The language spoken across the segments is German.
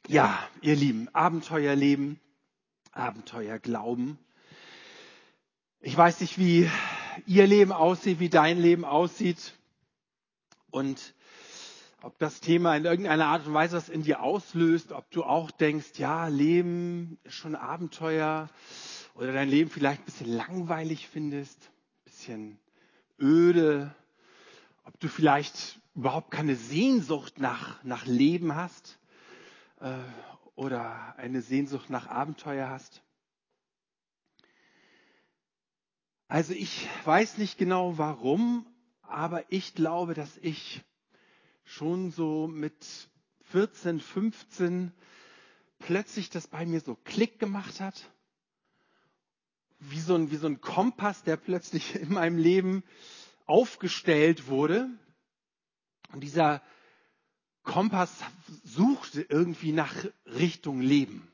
Ja, ihr Lieben, Abenteuerleben, Abenteuerglauben. Ich weiß nicht, wie ihr Leben aussieht, wie dein Leben aussieht und ob das Thema in irgendeiner Art und Weise was in dir auslöst, ob du auch denkst, ja, Leben ist schon Abenteuer oder dein Leben vielleicht ein bisschen langweilig findest, ein bisschen öde, ob du vielleicht überhaupt keine Sehnsucht nach Leben hast oder eine Sehnsucht nach Abenteuer hast. Also ich weiß nicht genau warum, aber ich glaube, dass ich schon so mit 14, 15 plötzlich das bei mir so Klick gemacht hat. Wie so ein Kompass, der plötzlich in meinem Leben aufgestellt wurde. Und dieser Kompass suchte irgendwie nach Richtung Leben.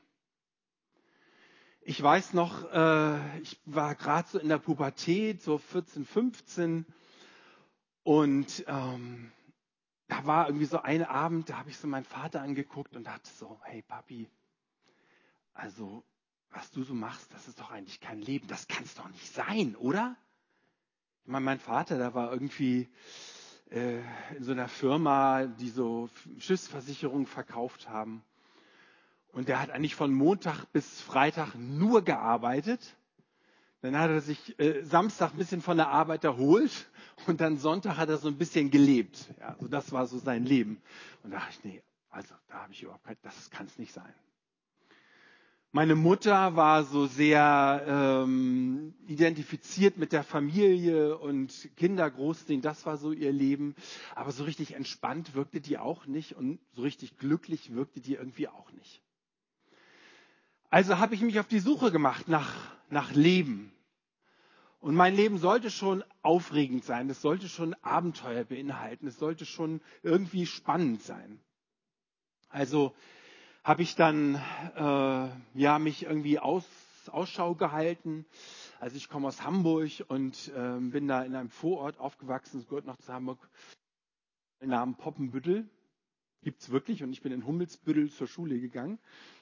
Ich weiß noch, ich war gerade so in der Pubertät, so 14, 15 und da war irgendwie so ein Abend, da habe ich so meinen Vater angeguckt und dachte so, hey Papi, also was du so machst, das ist doch eigentlich kein Leben, das kann es doch nicht sein, oder? Ich meine, mein Vater, der war irgendwie in so einer Firma, die so Schiffsversicherungen verkauft haben. Und der hat eigentlich von Montag bis Freitag nur gearbeitet. Dann hat er sich Samstag ein bisschen von der Arbeit erholt und dann Sonntag hat er so ein bisschen gelebt. Ja, also das war so sein Leben. Und da dachte ich, nee, also da habe ich überhaupt kein, das kann es nicht sein. Meine Mutter war so sehr identifiziert mit der Familie und Kinder großziehen, das war so ihr Leben. Aber so richtig entspannt wirkte die auch nicht und so richtig glücklich wirkte die irgendwie auch nicht. Also habe ich mich auf die Suche gemacht nach Leben. Und mein Leben sollte schon aufregend sein, es sollte schon Abenteuer beinhalten, es sollte schon irgendwie spannend sein. Also habe ich dann mich irgendwie Ausschau gehalten. Also ich komme aus Hamburg und bin da in einem Vorort aufgewachsen, es gehört noch zu Hamburg, den Namen Poppenbüttel. Gibt's wirklich und ich bin in Hummelsbüttel zur Schule gegangen.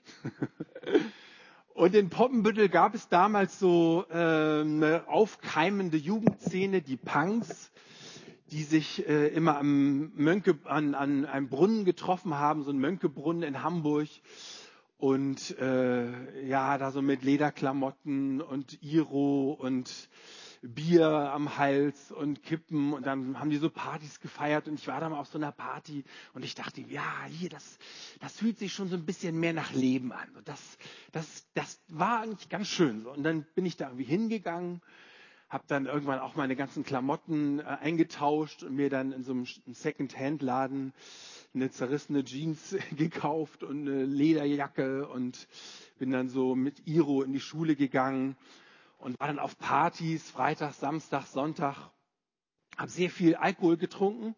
Und in Poppenbüttel gab es damals so eine aufkeimende Jugendszene, die Punks, die sich immer an einem Brunnen getroffen haben, so ein Mönkebrunnen in Hamburg. Und da so mit Lederklamotten und Iro und Bier am Hals und Kippen und dann haben die so Partys gefeiert und ich war da mal auf so einer Party und ich dachte, ja, hier, das fühlt sich schon so ein bisschen mehr nach Leben an. Und das war eigentlich ganz schön. Und dann bin ich da irgendwie hingegangen, habe dann irgendwann auch meine ganzen Klamotten eingetauscht und mir dann in so einem Second-Hand-Laden eine zerrissene Jeans gekauft und eine Lederjacke und bin dann so mit Iro in die Schule gegangen und war dann auf Partys, Freitag, Samstag, Sonntag, habe sehr viel Alkohol getrunken,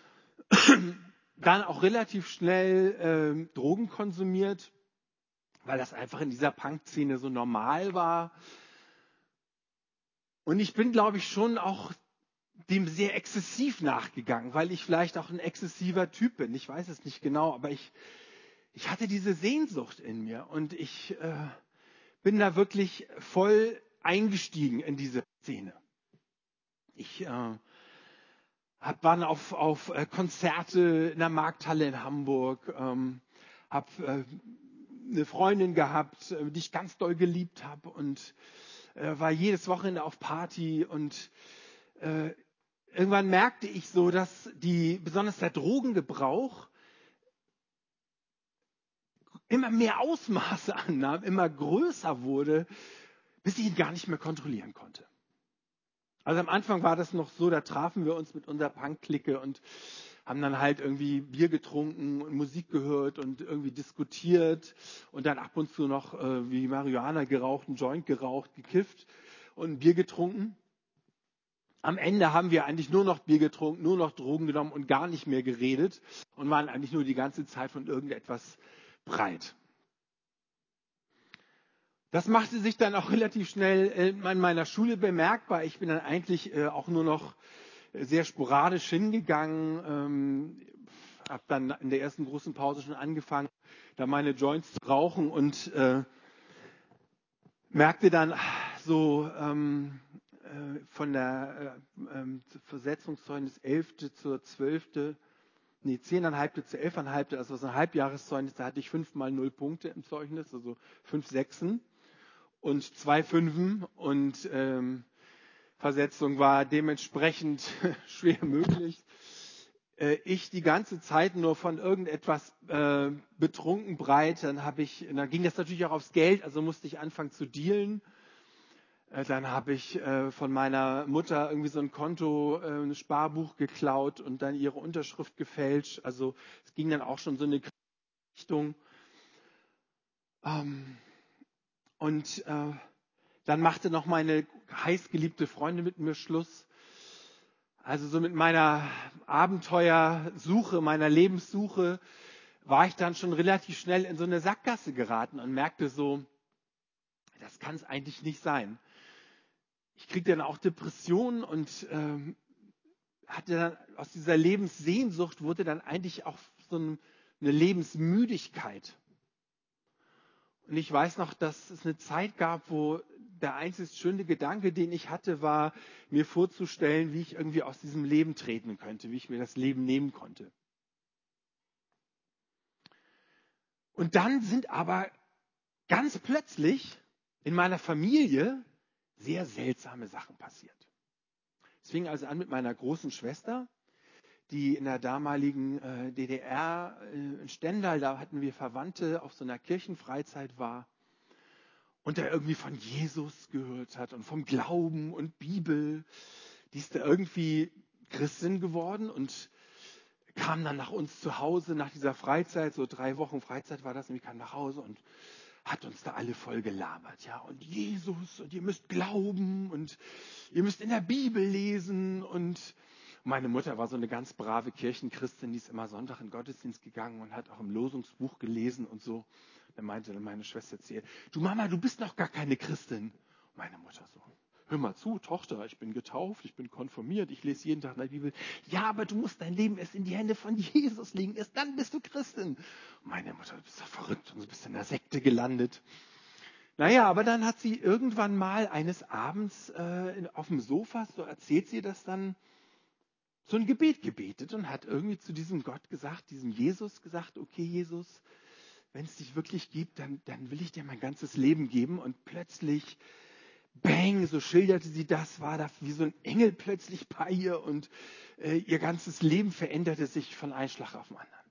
dann auch relativ schnell Drogen konsumiert, weil das einfach in dieser Punk-Szene so normal war. Und ich bin, glaube ich, schon auch dem sehr exzessiv nachgegangen, weil ich vielleicht auch ein exzessiver Typ bin. Ich weiß es nicht genau, aber ich hatte diese Sehnsucht in mir und ich bin da wirklich voll eingestiegen in diese Szene. Ich war dann auf Konzerte in der Markthalle in Hamburg, habe eine Freundin gehabt, die ich ganz doll geliebt habe und war jedes Wochenende auf Party und irgendwann merkte ich so, dass besonders der Drogengebrauch immer mehr Ausmaße annahm, immer größer wurde, bis ich ihn gar nicht mehr kontrollieren konnte. Also am Anfang war das noch so, da trafen wir uns mit unserer Punk-Clique und haben dann halt irgendwie Bier getrunken und Musik gehört und irgendwie diskutiert und dann ab und zu noch wie Marihuana geraucht, einen Joint geraucht, gekifft und ein Bier getrunken. Am Ende haben wir eigentlich nur noch Bier getrunken, nur noch Drogen genommen und gar nicht mehr geredet und waren eigentlich nur die ganze Zeit von irgendetwas breit. Das machte sich dann auch relativ schnell in meiner Schule bemerkbar. Ich bin dann eigentlich auch nur noch sehr sporadisch hingegangen, habe dann in der ersten großen Pause schon angefangen, da meine Joints zu rauchen und merkte dann so von der Versetzungszeugnis 11. zur 12., nee, 10,5. zu 11,5., also so ein Halbjahreszeugnis, da hatte ich 5 mal 0 Punkte im Zeugnis, also 5 Sechsen und 2 Fünfen und Versetzung war dementsprechend schwer möglich. Ich die ganze Zeit nur von irgendetwas betrunken breit, dann ging das natürlich auch aufs Geld, also musste ich anfangen zu dealen. Dann habe ich von meiner Mutter irgendwie so ein Konto, ein Sparbuch geklaut und dann ihre Unterschrift gefälscht. Also es ging dann auch schon so eine Richtung. Und dann machte noch meine heißgeliebte Freundin mit mir Schluss. Also so mit meiner Abenteuersuche, meiner Lebenssuche war ich dann schon relativ schnell in so eine Sackgasse geraten und merkte so, das kann es eigentlich nicht sein. Ich kriegte dann auch Depressionen und hatte dann aus dieser Lebenssehnsucht wurde dann eigentlich auch so eine Lebensmüdigkeit. Und ich weiß noch, dass es eine Zeit gab, wo der einzig schöne Gedanke, den ich hatte, war, mir vorzustellen, wie ich irgendwie aus diesem Leben treten könnte, wie ich mir das Leben nehmen konnte. Und dann sind aber ganz plötzlich in meiner Familie sehr seltsame Sachen passiert. Es fing also an mit meiner großen Schwester, die in der damaligen DDR in Stendal, da hatten wir Verwandte, auf so einer Kirchenfreizeit war und der irgendwie von Jesus gehört hat und vom Glauben und Bibel. Die ist da irgendwie Christin geworden und kam dann nach uns zu Hause nach dieser Freizeit, so 3 Wochen Freizeit war das, und wir kamen nach Hause und hat uns da alle voll gelabert, ja, und Jesus, und ihr müsst glauben und ihr müsst in der Bibel lesen. Und meine Mutter war so eine ganz brave Kirchenchristin, die ist immer Sonntag in den Gottesdienst gegangen und hat auch im Losungsbuch gelesen und so. Dann meinte dann meine Schwester zu ihr, du Mama, du bist noch gar keine Christin. Meine Mutter so, hör mal zu, Tochter, ich bin getauft, ich bin konfirmiert, ich lese jeden Tag in der Bibel. Ja, aber du musst dein Leben erst in die Hände von Jesus legen, erst dann bist du Christin. Meine Mutter, du bist doch verrückt und du bist in der Sekte gelandet. Naja, aber dann hat sie irgendwann mal eines Abends auf dem Sofa, so erzählt sie das dann, so ein Gebet gebetet und hat irgendwie zu diesem Gott gesagt, diesem Jesus gesagt, okay Jesus, wenn es dich wirklich gibt, dann will ich dir mein ganzes Leben geben. Und plötzlich, bang, so schilderte sie das, war da wie so ein Engel plötzlich bei ihr und ihr ganzes Leben veränderte sich von einem Schlag auf den anderen.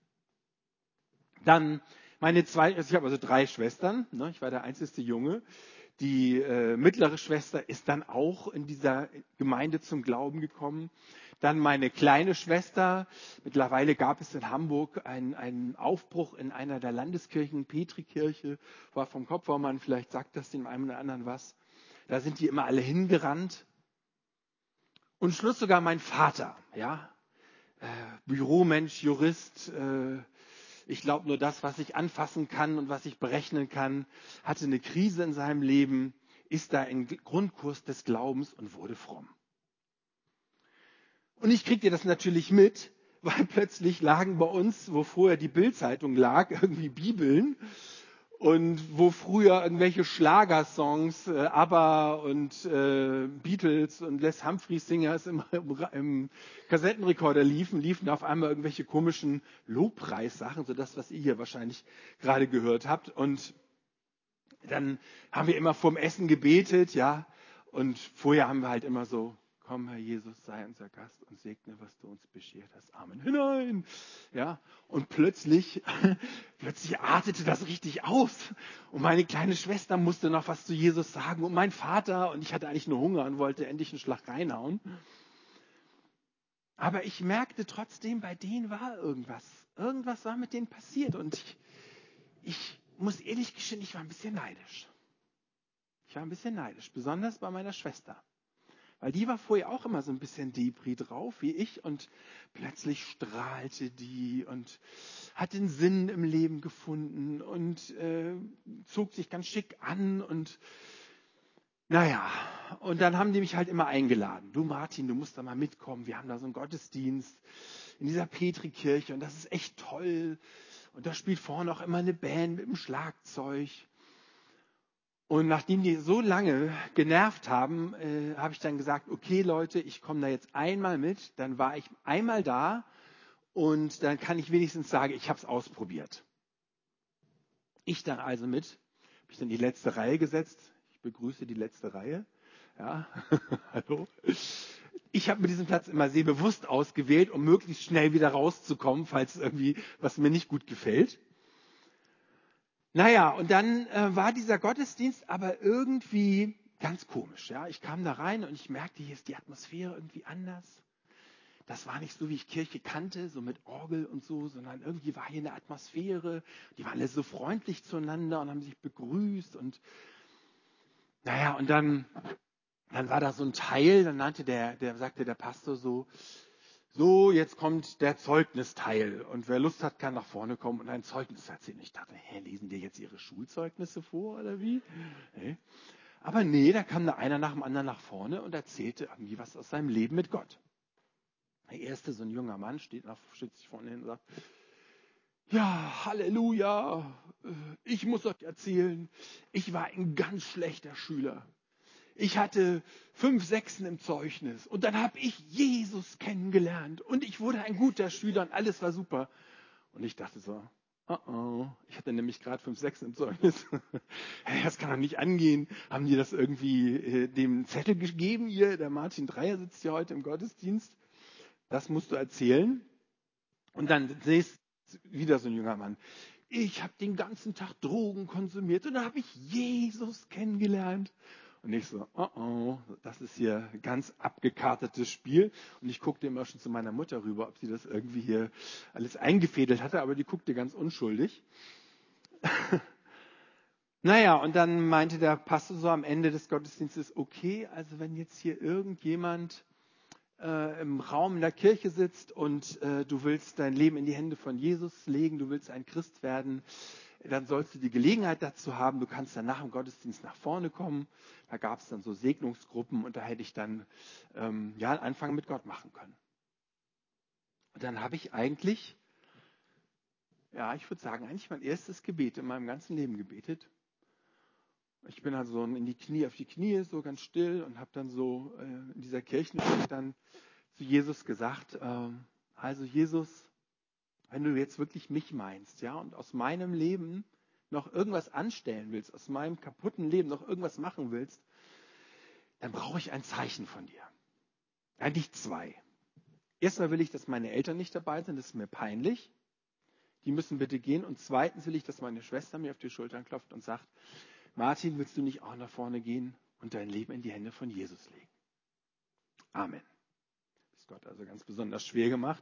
Dann also ich habe also 3 Schwestern, ne, ich war der einzige Junge. Die mittlere Schwester ist dann auch in dieser Gemeinde zum Glauben gekommen. Dann meine kleine Schwester. Mittlerweile gab es in Hamburg einen Aufbruch in einer der Landeskirchen, Petrikirche, war vom Kopfbaumann, vielleicht sagt das dem einen oder anderen was. Da sind die immer alle hingerannt. Und Schluss sogar mein Vater, ja, Büromensch, Jurist, ich glaube nur das, was ich anfassen kann und was ich berechnen kann, hatte eine Krise in seinem Leben, ist da im Grundkurs des Glaubens und wurde fromm. Und ich kriegte das natürlich mit, weil plötzlich lagen bei uns, wo vorher die Bild-Zeitung lag, irgendwie Bibeln und wo früher irgendwelche Schlagersongs, ABBA und Beatles und Les Humphreys Singers im Kassettenrekorder liefen auf einmal irgendwelche komischen Lobpreissachen, so das, was ihr hier wahrscheinlich gerade gehört habt. Und dann haben wir immer vorm Essen gebetet, ja, und vorher haben wir halt immer so, komm, Herr Jesus, sei unser Gast und segne, was du uns beschert hast. Amen. Hinein. Ja, und plötzlich artete das richtig aus. Und meine kleine Schwester musste noch was zu Jesus sagen und mein Vater. Und ich hatte eigentlich nur Hunger und wollte endlich einen Schlag reinhauen. Aber ich merkte trotzdem, bei denen war irgendwas. Irgendwas war mit denen passiert. Und ich muss ehrlich gestehen, ich war ein bisschen neidisch. Besonders bei meiner Schwester. Weil die war vorher auch immer so ein bisschen Depri drauf, wie ich. Und plötzlich strahlte die und hat den Sinn im Leben gefunden und zog sich ganz schick an. Und naja, und dann haben die mich halt immer eingeladen. Du Martin, du musst da mal mitkommen. Wir haben da so einen Gottesdienst in dieser Petrikirche und das ist echt toll. Und da spielt vorne auch immer eine Band mit dem Schlagzeug. Und nachdem die so lange genervt haben, habe ich dann gesagt, okay Leute, ich komme da jetzt einmal mit. Dann war ich einmal da und dann kann ich wenigstens sagen, ich habe es ausprobiert. Ich dann also mit, habe ich dann die letzte Reihe gesetzt. Ich begrüße die letzte Reihe. Ja, hallo. Ich habe mir diesen Platz immer sehr bewusst ausgewählt, um möglichst schnell wieder rauszukommen, falls irgendwie was mir nicht gut gefällt. Naja, und dann war dieser Gottesdienst aber irgendwie ganz komisch. Ja? Ich kam da rein und ich merkte, hier ist die Atmosphäre irgendwie anders. Das war nicht so, wie ich Kirche kannte, so mit Orgel und so, sondern irgendwie war hier eine Atmosphäre. Die waren alle so freundlich zueinander und haben sich begrüßt. Und naja, und dann war da so ein Teil, dann sagte der Pastor so, jetzt kommt der Zeugnisteil. Und wer Lust hat, kann nach vorne kommen und ein Zeugnis erzählen. Ich dachte, lesen die jetzt ihre Schulzeugnisse vor oder wie? Nee. Aber nee, da kam da einer nach dem anderen nach vorne und erzählte irgendwie was aus seinem Leben mit Gott. Der erste, so ein junger Mann, steht sich vorne hin und sagt, ja, Halleluja, ich muss euch erzählen, ich war ein ganz schlechter Schüler. Ich hatte 5 Sechsen im Zeugnis und dann habe ich Jesus kennengelernt und ich wurde ein guter Schüler und alles war super. Und ich dachte so, ich hatte nämlich gerade 5 Sechsen im Zeugnis. Das kann doch nicht angehen. Haben die das irgendwie dem Zettel gegeben hier? Der Martin Dreier sitzt ja heute im Gottesdienst. Das musst du erzählen. Und dann siehst wieder so ein junger Mann. Ich habe den ganzen Tag Drogen konsumiert und da habe ich Jesus kennengelernt. Und ich so, das ist hier ein ganz abgekartetes Spiel. Und ich guckte immer schon zu meiner Mutter rüber, ob sie das irgendwie hier alles eingefädelt hatte, aber die guckte ganz unschuldig. Naja, und dann meinte der Pastor so am Ende des Gottesdienstes, okay, also wenn jetzt hier irgendjemand im Raum in der Kirche sitzt und du willst dein Leben in die Hände von Jesus legen, du willst ein Christ werden, dann sollst du die Gelegenheit dazu haben. Du kannst dann nach dem Gottesdienst nach vorne kommen. Da gab es dann so Segnungsgruppen und da hätte ich dann einen Anfang mit Gott machen können. Und dann habe ich eigentlich, ich würde sagen, eigentlich mein erstes Gebet in meinem ganzen Leben gebetet. Ich bin also auf die Knie, so ganz still und habe dann so in dieser Kirchenmusik dann zu Jesus gesagt, also Jesus, wenn du jetzt wirklich mich meinst, ja, und aus meinem Leben noch irgendwas anstellen willst, aus meinem kaputten Leben noch irgendwas machen willst, dann brauche ich ein Zeichen von dir. Eigentlich 2. Erstmal will ich, dass meine Eltern nicht dabei sind, das ist mir peinlich. Die müssen bitte gehen. Und zweitens will ich, dass meine Schwester mir auf die Schultern klopft und sagt, Martin, willst du nicht auch nach vorne gehen und dein Leben in die Hände von Jesus legen? Amen. Das ist Gott also ganz besonders schwer gemacht.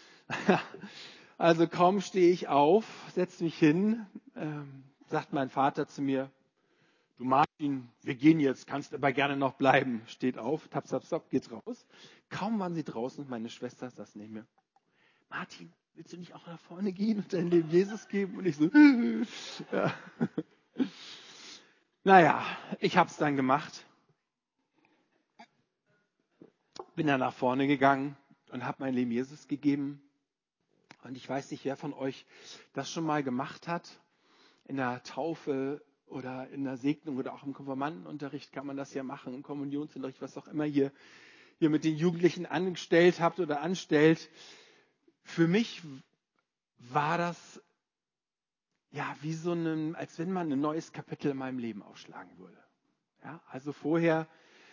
Also kaum stehe ich auf, setze mich hin, sagt mein Vater zu mir, du Martin, wir gehen jetzt, kannst aber gerne noch bleiben. Steht auf, tap, tap, tap, geht raus. Kaum waren sie draußen, meine Schwester saß neben mir. Martin, willst du nicht auch nach vorne gehen und dein Leben Jesus geben? Und ich so, ja. Naja, ich habe es dann gemacht. Bin dann nach vorne gegangen und habe mein Leben Jesus gegeben. Und ich weiß nicht, wer von euch das schon mal gemacht hat. In der Taufe oder in der Segnung oder auch im Konfirmandenunterricht kann man das ja machen, im Kommunionsunterricht, was auch immer ihr mit den Jugendlichen angestellt habt oder anstellt. Für mich war das wie als wenn man ein neues Kapitel in meinem Leben aufschlagen würde. Ja, also vorher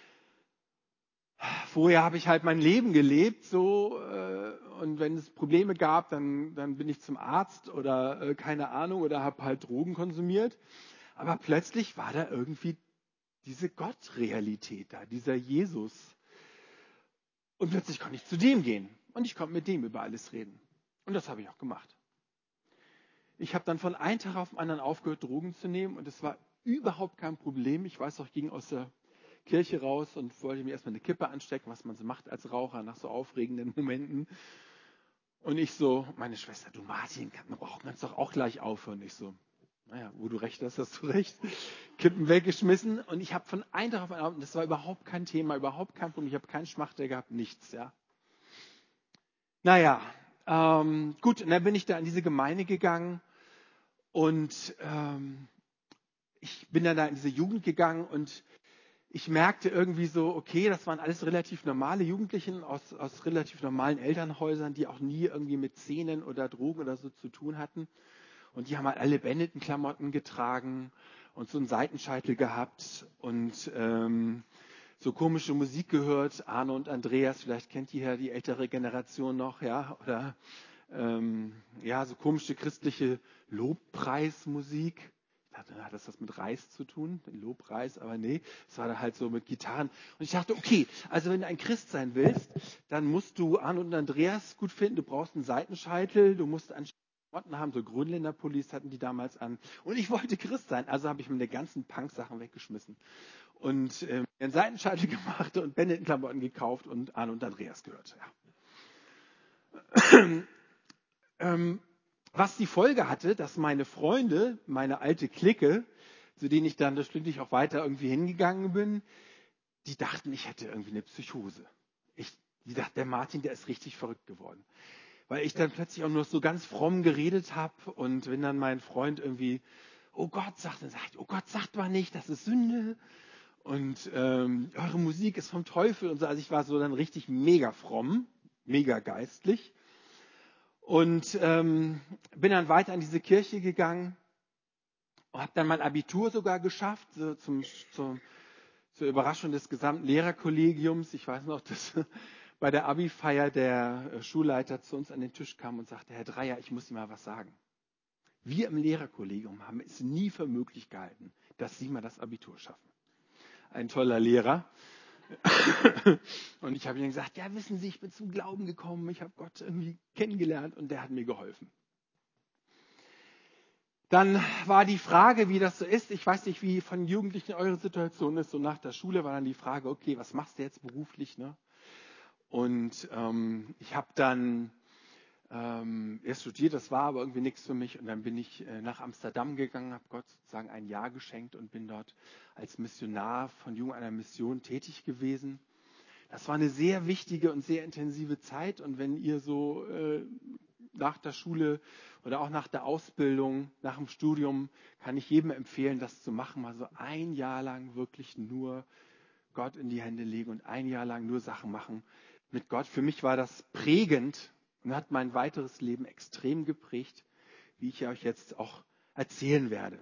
habe ich halt mein Leben gelebt, so, und wenn es Probleme gab, dann bin ich zum Arzt oder keine Ahnung oder habe halt Drogen konsumiert. Aber plötzlich war da irgendwie diese Gott-Realität da, dieser Jesus. Und plötzlich konnte ich zu dem gehen und ich konnte mit dem über alles reden. Und das habe ich auch gemacht. Ich habe dann von einem Tag auf den anderen aufgehört, Drogen zu nehmen und es war überhaupt kein Problem. Ich weiß auch, ich ging aus der Kirche raus und wollte mir erstmal eine Kippe anstecken, was man so macht als Raucher nach so aufregenden Momenten. Und ich so, meine Schwester, du Martin, kannst doch auch gleich aufhören. Ich so, naja, wo du recht hast, hast du recht. Kippen weggeschmissen und ich habe von einem Tag auf den anderen, das war überhaupt kein Thema, überhaupt kein Problem, ich habe keinen Schmachter gehabt, nichts, ja. Naja, Gut, und dann bin ich da in diese Gemeinde gegangen und ich bin dann da in diese Jugend gegangen und ich merkte irgendwie so, okay, das waren alles relativ normale Jugendlichen aus relativ normalen Elternhäusern, die auch nie irgendwie mit Szenen oder Drogen oder so zu tun hatten. Und die haben halt alle Benetton-Klamotten getragen und so einen Seitenscheitel gehabt und so komische Musik gehört. Arne und Andreas, vielleicht kennt ihr ja die ältere Generation noch, ja, oder ja, so komische christliche Lobpreismusik. Ich dachte, hat das was mit Reis zu tun, den Lobpreis, aber nee, es war da halt so mit Gitarren. Und ich dachte, okay, also wenn du ein Christ sein willst, dann musst du Arne und Andreas gut finden, du brauchst einen Seitenscheitel, du musst einen Klamotten haben, so Grönländer-Pullis hatten die damals an. Und ich wollte Christ sein, also habe ich meine ganzen Punk-Sachen weggeschmissen und einen Seitenscheitel gemacht und Benetton-Klamotten gekauft und Arne und Andreas gehört. Ja. Was die Folge hatte, dass meine Freunde, meine alte Clique, zu denen ich dann schließlich auch weiter irgendwie hingegangen bin, die dachten, ich hätte irgendwie eine Psychose. Die dachten, der Martin, der ist richtig verrückt geworden. Weil ich dann plötzlich auch nur so ganz fromm geredet habe und wenn dann mein Freund irgendwie, oh Gott, sagt, dann sagt, oh Gott, sagt mal nicht, das ist Sünde und eure Musik ist vom Teufel und so. Also ich war so dann richtig mega fromm, mega geistlich. Und bin dann weiter in diese Kirche gegangen und habe dann mein Abitur sogar geschafft, so zur Überraschung des gesamten Lehrerkollegiums. Ich weiß noch, dass bei der Abi-Feier der Schulleiter zu uns an den Tisch kam und sagte, Herr Dreier, ich muss Ihnen mal was sagen. Wir im Lehrerkollegium haben es nie für möglich gehalten, dass Sie mal das Abitur schaffen. Ein toller Lehrer. Und ich habe ihnen gesagt, ja, wissen Sie, ich bin zum Glauben gekommen, ich habe Gott irgendwie kennengelernt und der hat mir geholfen. Dann war die Frage, wie das so ist, ich weiß nicht, wie von Jugendlichen eure Situation ist, so nach der Schule war dann die Frage, okay, was machst du jetzt beruflich? Ne? Und ich habe dann erst studiert, das war aber irgendwie nichts für mich und dann bin ich nach Amsterdam gegangen, habe Gott sozusagen ein Jahr geschenkt und bin dort als Missionar von Jung einer Mission tätig gewesen. Das war eine sehr wichtige und sehr intensive Zeit und wenn ihr so nach der Schule oder auch nach der Ausbildung, nach dem Studium, kann ich jedem empfehlen, das zu machen, mal so ein Jahr lang wirklich nur Gott in die Hände legen und ein Jahr lang nur Sachen machen mit Gott. Für mich war das prägend und hat mein weiteres Leben extrem geprägt, wie ich euch jetzt auch erzählen werde.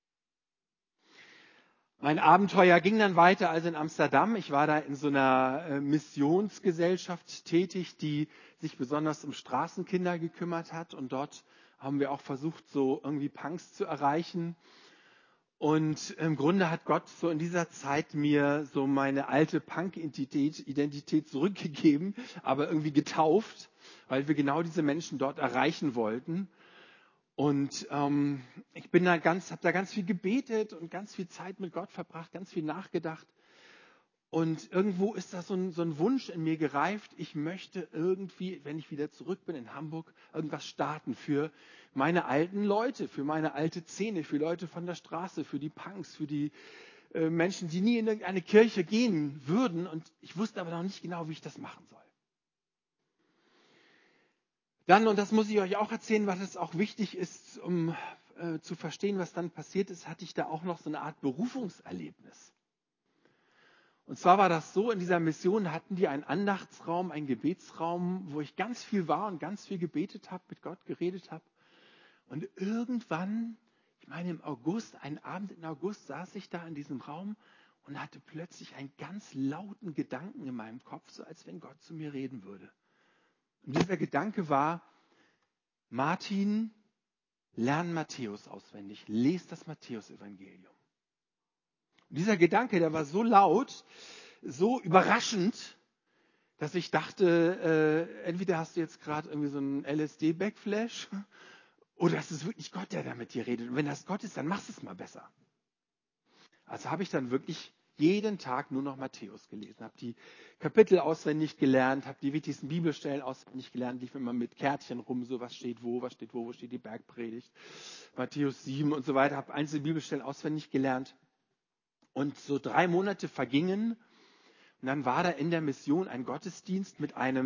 Mein Abenteuer ging dann weiter als in Amsterdam. Ich war da in so einer Missionsgesellschaft tätig, die sich besonders um Straßenkinder gekümmert hat. Und dort haben wir auch versucht, so irgendwie Punks zu erreichen. Und im Grunde hat Gott so in dieser Zeit mir so meine alte Punk-Identität zurückgegeben, aber irgendwie getauft, weil wir genau diese Menschen dort erreichen wollten. Und ich bin habe da ganz viel gebetet und ganz viel Zeit mit Gott verbracht, ganz viel nachgedacht. Und irgendwo ist da so ein Wunsch in mir gereift. Ich möchte irgendwie, wenn ich wieder zurück bin in Hamburg, irgendwas starten für meine alten Leute, für meine alte Szene, für Leute von der Straße, für die Punks, für die Menschen, die nie in irgendeine Kirche gehen würden. Und ich wusste aber noch nicht genau, wie ich das machen soll. Dann, und das muss ich euch auch erzählen, was es auch wichtig ist, um zu verstehen, was dann passiert ist, hatte ich da auch noch so eine Art Berufungserlebnis. Und zwar war das so, in dieser Mission hatten die einen Andachtsraum, einen Gebetsraum, wo ich ganz viel war und ganz viel gebetet habe, mit Gott geredet habe. Und irgendwann, ich meine im August, einen Abend in August, saß ich da in diesem Raum und hatte plötzlich einen ganz lauten Gedanken in meinem Kopf, so als wenn Gott zu mir reden würde. Und dieser Gedanke war, Martin, lern Matthäus auswendig, lest das Matthäus-Evangelium. Und dieser Gedanke, der war so laut, so überraschend, dass ich dachte, entweder hast du jetzt gerade irgendwie so einen LSD-Backflash oder es ist wirklich Gott, der da mit dir redet. Und wenn das Gott ist, dann machst du es mal besser. Also habe ich dann wirklich jeden Tag nur noch Matthäus gelesen, habe die Kapitel auswendig gelernt, habe die wichtigsten Bibelstellen auswendig gelernt, lief immer mit Kärtchen rum, so was steht wo, wo steht die Bergpredigt, Matthäus 7 und so weiter, habe einzelne Bibelstellen auswendig gelernt. Und so 3 Monate vergingen und dann war da in der Mission ein Gottesdienst mit einem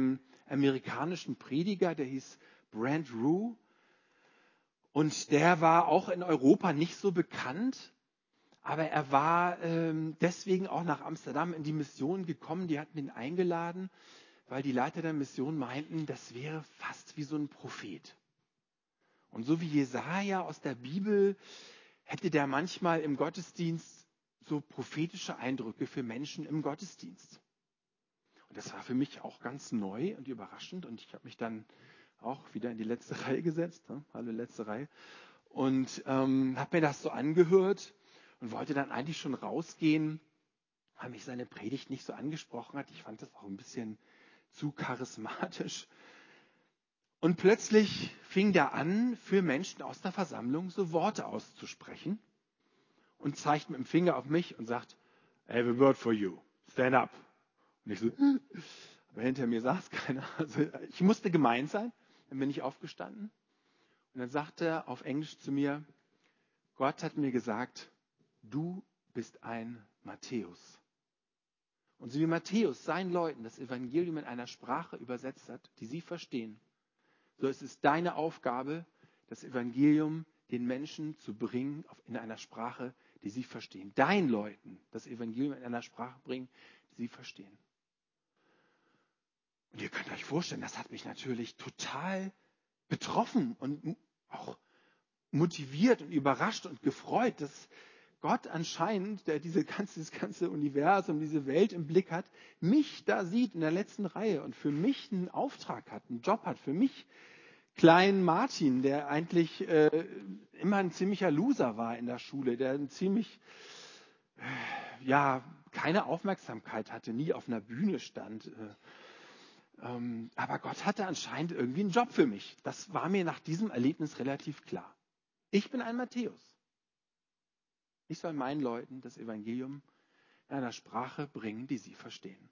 amerikanischen Prediger, der hieß Brent Rue. Und der war auch in Europa nicht so bekannt, aber er war deswegen auch nach Amsterdam in die Mission gekommen. Die hatten ihn eingeladen, weil die Leiter der Mission meinten, das wäre fast wie so ein Prophet. Und so wie Jesaja aus der Bibel hätte der manchmal im Gottesdienst so prophetische Eindrücke für Menschen im Gottesdienst. Und das war für mich auch ganz neu und überraschend. Und ich habe mich dann auch wieder in die letzte Reihe gesetzt. Hallo, letzte Reihe. Und habe mir das so angehört und wollte dann eigentlich schon rausgehen, weil mich seine Predigt nicht so angesprochen hat. Ich fand das auch ein bisschen zu charismatisch. Und plötzlich fing der an, für Menschen aus der Versammlung so Worte auszusprechen und zeigt mit dem Finger auf mich und sagt, I have a word for you, stand up. Und ich so, aber hinter mir saß keiner. Also ich musste gemeint sein, dann bin ich aufgestanden. Und dann sagte er auf Englisch zu mir, Gott hat mir gesagt, du bist ein Matthäus. Und so wie Matthäus seinen Leuten das Evangelium in einer Sprache übersetzt hat, die sie verstehen, so ist es deine Aufgabe, das Evangelium den Menschen zu bringen in einer Sprache, die sie verstehen. Deinen Leuten das Evangelium in einer Sprache bringen, die sie verstehen. Und ihr könnt euch vorstellen, das hat mich natürlich total betroffen und auch motiviert und überrascht und gefreut, dass Gott anscheinend, der dieses ganze Universum, diese Welt im Blick hat, mich da sieht in der letzten Reihe und für mich einen Auftrag hat, einen Job hat, für mich kleinen Martin, der eigentlich immer ein ziemlicher Loser war in der Schule, der ein ziemlich, keine Aufmerksamkeit hatte, nie auf einer Bühne stand. Aber Gott hatte anscheinend irgendwie einen Job für mich. Das war mir nach diesem Erlebnis relativ klar. Ich bin ein Matthäus. Ich soll meinen Leuten das Evangelium in einer Sprache bringen, die sie verstehen.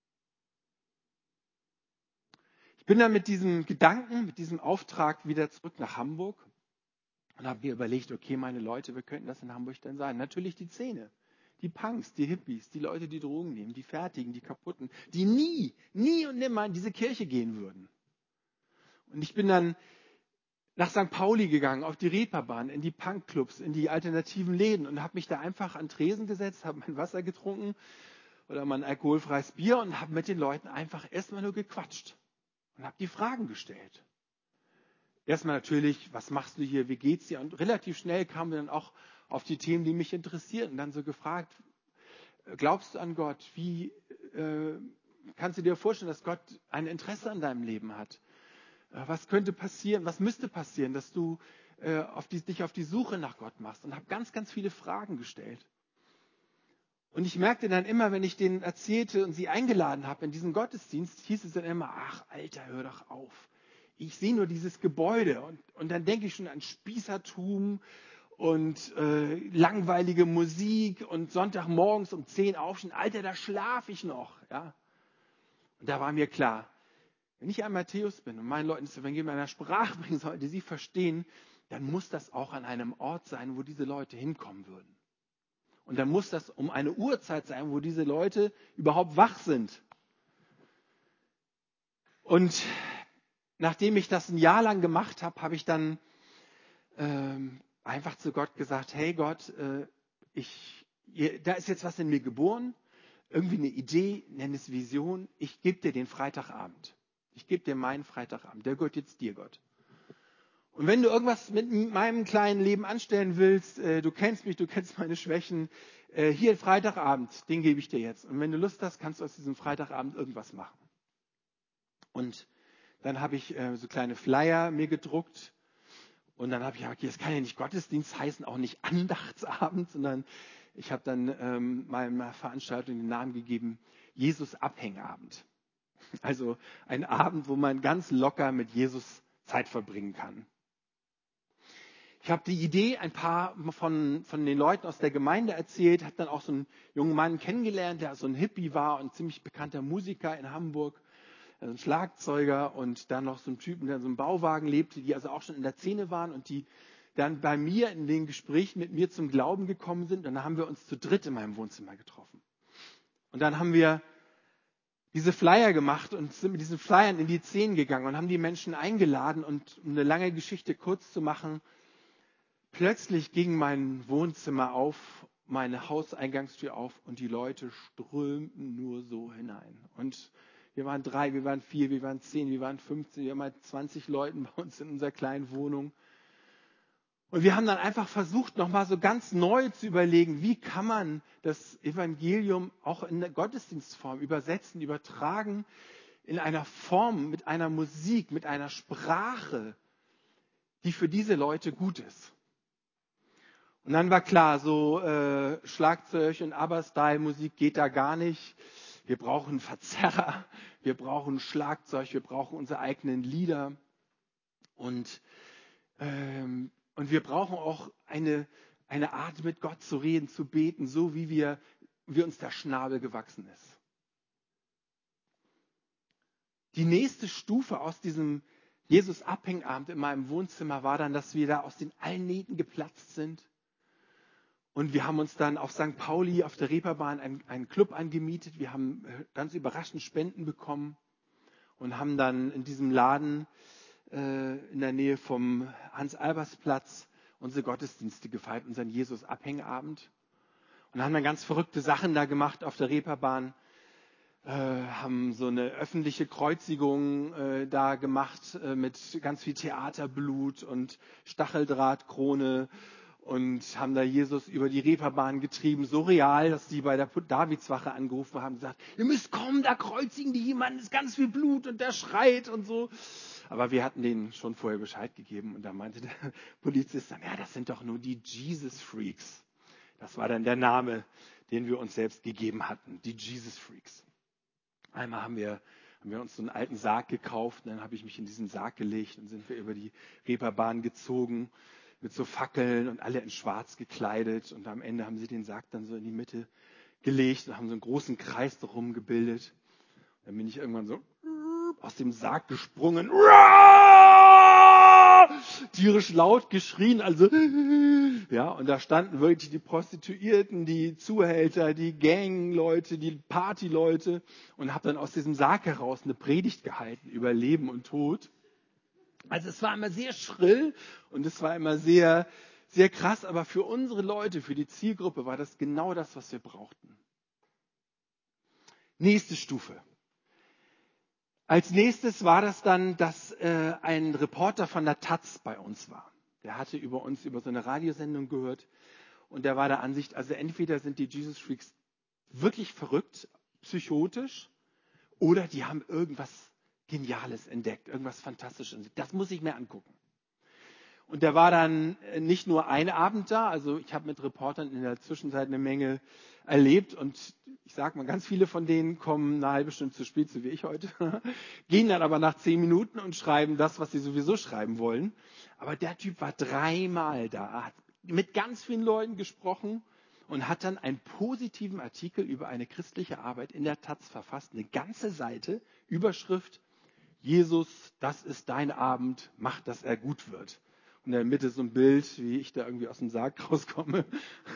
Ich bin dann mit diesem Gedanken, mit diesem Auftrag wieder zurück nach Hamburg und habe mir überlegt, okay, meine Leute, wir könnten das in Hamburg denn sein? Natürlich die Szene, die Punks, die Hippies, die Leute, die Drogen nehmen, die Fertigen, die Kaputten, die nie und nimmer in diese Kirche gehen würden. Und ich bin dann nach St. Pauli gegangen, auf die Reeperbahn, in die Punkclubs, in die alternativen Läden und habe mich da einfach an Tresen gesetzt, habe mein Wasser getrunken oder mein alkoholfreies Bier und habe mit den Leuten einfach erstmal nur gequatscht und habe die Fragen gestellt. Erstmal natürlich, was machst du hier, wie geht's dir? Und relativ schnell kamen wir dann auch auf die Themen, die mich interessieren und dann so gefragt, glaubst du an Gott? Wie kannst du dir vorstellen, dass Gott ein Interesse an deinem Leben hat? Was könnte passieren, was müsste passieren, dass du dich auf die Suche nach Gott machst? Und habe ganz, ganz viele Fragen gestellt. Und ich merkte dann immer, wenn ich denen erzählte und sie eingeladen habe in diesen Gottesdienst, hieß es dann immer, ach Alter, hör doch auf. Ich sehe nur dieses Gebäude und dann denke ich schon an Spießertum und langweilige Musik und Sonntagmorgens um 10 aufstehen. Alter, da schlafe ich noch. Ja? Und da war mir klar, wenn ich ein Matthäus bin und meinen Leuten das Evangelium in einer Sprache bringen soll, die sie verstehen, dann muss das auch an einem Ort sein, wo diese Leute hinkommen würden. Und dann muss das um eine Uhrzeit sein, wo diese Leute überhaupt wach sind. Und nachdem ich das ein Jahr lang gemacht habe, habe ich dann einfach zu Gott gesagt, hey Gott, da ist jetzt was in mir geboren, irgendwie eine Idee, nenn es Vision, ich gebe dir den Freitagabend. Ich gebe dir meinen Freitagabend, der gehört jetzt dir, Gott. Und wenn du irgendwas mit meinem kleinen Leben anstellen willst, du kennst mich, du kennst meine Schwächen, hier Freitagabend, den gebe ich dir jetzt. Und wenn du Lust hast, kannst du aus diesem Freitagabend irgendwas machen. Und dann habe ich so kleine Flyer mir gedruckt und dann habe ich gesagt, okay, das kann ja nicht Gottesdienst heißen, auch nicht Andachtsabend, sondern ich habe dann meiner Veranstaltung den Namen gegeben, Jesus-Abhängabend. Also ein Abend, wo man ganz locker mit Jesus Zeit verbringen kann. Ich habe die Idee ein paar von den Leuten aus der Gemeinde erzählt, habe dann auch so einen jungen Mann kennengelernt, der so ein Hippie war und ziemlich bekannter Musiker in Hamburg, also ein Schlagzeuger und dann noch so einen Typen, der in so einem Bauwagen lebte, die also auch schon in der Szene waren und die dann bei mir in den Gesprächen mit mir zum Glauben gekommen sind. Und dann haben wir uns zu dritt in meinem Wohnzimmer getroffen. Und dann haben wir diese Flyer gemacht und sind mit diesen Flyern in die 10 gegangen und haben die Menschen eingeladen. Und um eine lange Geschichte kurz zu machen, plötzlich ging mein Wohnzimmer auf, meine Hauseingangstür auf und die Leute strömten nur so hinein. Und wir waren 3, wir waren 4, wir waren 10, wir waren 15, wir waren 20 Leuten bei uns in unserer kleinen Wohnung. Und wir haben dann einfach versucht, nochmal so ganz neu zu überlegen, wie kann man das Evangelium auch in der Gottesdienstform übersetzen, übertragen, in einer Form, mit einer Musik, mit einer Sprache, die für diese Leute gut ist. Und dann war klar, so Schlagzeug und ABBA-Style-Musik geht da gar nicht. Wir brauchen Verzerrer, wir brauchen Schlagzeug, wir brauchen unsere eigenen Lieder. Und wir brauchen auch eine Art, mit Gott zu reden, zu beten, so wie uns der Schnabel gewachsen ist. Die nächste Stufe aus diesem Jesus-Abhängabend in meinem Wohnzimmer war dann, dass wir da aus den allen Nähten geplatzt sind. Und wir haben uns dann auf St. Pauli auf der Reeperbahn einen Club angemietet. Wir haben ganz überraschend Spenden bekommen und haben dann in diesem Laden in der Nähe vom Hans-Albers-Platz unsere Gottesdienste gefeiert, unseren Jesus-Abhängabend. Und haben dann ganz verrückte Sachen da gemacht auf der Reeperbahn. Haben so eine öffentliche Kreuzigung da gemacht mit ganz viel Theaterblut und Stacheldrahtkrone und haben da Jesus über die Reeperbahn getrieben, so real, dass die bei der Davidswache angerufen haben und gesagt, ihr müsst kommen, da kreuzigen die jemanden, ist ganz viel Blut und der schreit und so. Aber wir hatten denen schon vorher Bescheid gegeben und da meinte der Polizist dann, ja, das sind doch nur die Jesus Freaks. Das war dann der Name, den wir uns selbst gegeben hatten, die Jesus Freaks. Einmal haben wir uns so einen alten Sarg gekauft und dann habe ich mich in diesen Sarg gelegt und sind wir über die Reeperbahn gezogen mit so Fackeln und alle in schwarz gekleidet und am Ende haben sie den Sarg dann so in die Mitte gelegt und haben so einen großen Kreis darum gebildet. Dann bin ich irgendwann so aus dem Sarg gesprungen, tierisch laut geschrien, also ja, und da standen wirklich die Prostituierten, die Zuhälter, die Gangleute, die Partyleute und habe dann aus diesem Sarg heraus eine Predigt gehalten über Leben und Tod. Also es war immer sehr schrill und es war immer sehr, sehr krass, aber für unsere Leute, für die Zielgruppe war das genau das, was wir brauchten. Nächste Stufe. Als nächstes war das dann, dass ein Reporter von der taz bei uns war. Der hatte über so eine Radiosendung gehört und der war der Ansicht, also entweder sind die Jesus Freaks wirklich verrückt, psychotisch, oder die haben irgendwas Geniales entdeckt, irgendwas Fantastisches. Das muss ich mir angucken. Und der war dann nicht nur einen Abend da, also ich habe mit Reportern in der Zwischenzeit eine Menge erlebt und ich sage mal, ganz viele von denen kommen eine halbe Stunde zu spät, so wie ich heute, gehen dann aber nach 10 Minuten und schreiben das, was sie sowieso schreiben wollen. Aber der Typ war 3-mal da, hat mit ganz vielen Leuten gesprochen und hat dann einen positiven Artikel über eine christliche Arbeit in der taz verfasst, eine ganze Seite, Überschrift, Jesus, das ist dein Abend, mach, dass er gut wird. Und in der Mitte so ein Bild, wie ich da irgendwie aus dem Sarg rauskomme.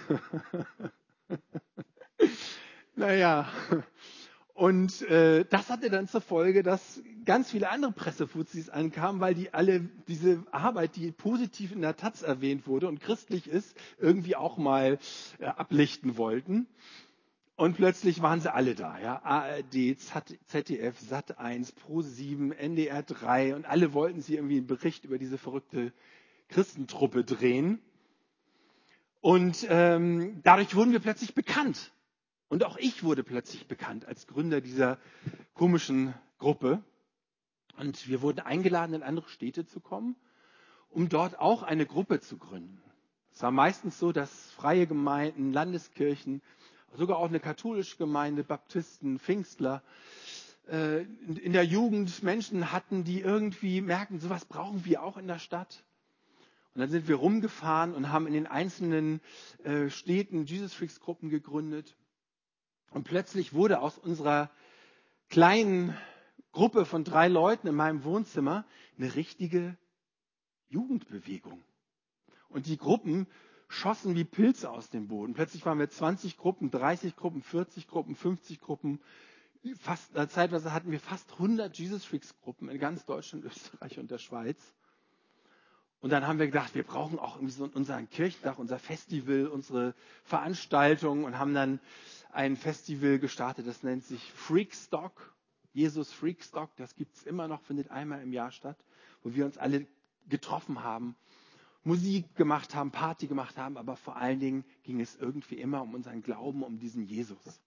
Naja, und das hatte dann zur Folge, dass ganz viele andere Pressefuzis ankamen, weil die alle diese Arbeit, die positiv in der taz erwähnt wurde und christlich ist, irgendwie auch mal ablichten wollten. Und plötzlich waren sie alle da, ja. ARD, ZDF, Sat1, Pro7, NDR 3 und alle wollten sie irgendwie einen Bericht über diese verrückte Christentruppe drehen. Und dadurch wurden wir plötzlich bekannt. Und auch ich wurde plötzlich bekannt als Gründer dieser komischen Gruppe. Und wir wurden eingeladen, in andere Städte zu kommen, um dort auch eine Gruppe zu gründen. Es war meistens so, dass freie Gemeinden, Landeskirchen, sogar auch eine katholische Gemeinde, Baptisten, Pfingstler, in der Jugend Menschen hatten, die irgendwie merken, sowas brauchen wir auch in der Stadt. Und dann sind wir rumgefahren und haben in den einzelnen Städten Jesus Freaks Gruppen gegründet. Und plötzlich wurde aus unserer kleinen Gruppe von 3 Leuten in meinem Wohnzimmer eine richtige Jugendbewegung. Und die Gruppen schossen wie Pilze aus dem Boden. Plötzlich waren wir 20 Gruppen, 30 Gruppen, 40 Gruppen, 50 Gruppen, Zeitweise hatten wir fast 100 Jesus Freaks Gruppen in ganz Deutschland, Österreich und der Schweiz. Und dann haben wir gedacht, wir brauchen auch irgendwie so unser Kirchentag, unser Festival, unsere Veranstaltung und haben dann ein Festival gestartet, das nennt sich Freakstock, Jesus Freakstock. Das gibt es immer noch, findet einmal im Jahr statt, wo wir uns alle getroffen haben, Musik gemacht haben, Party gemacht haben, aber vor allen Dingen ging es irgendwie immer um unseren Glauben, um diesen Jesus.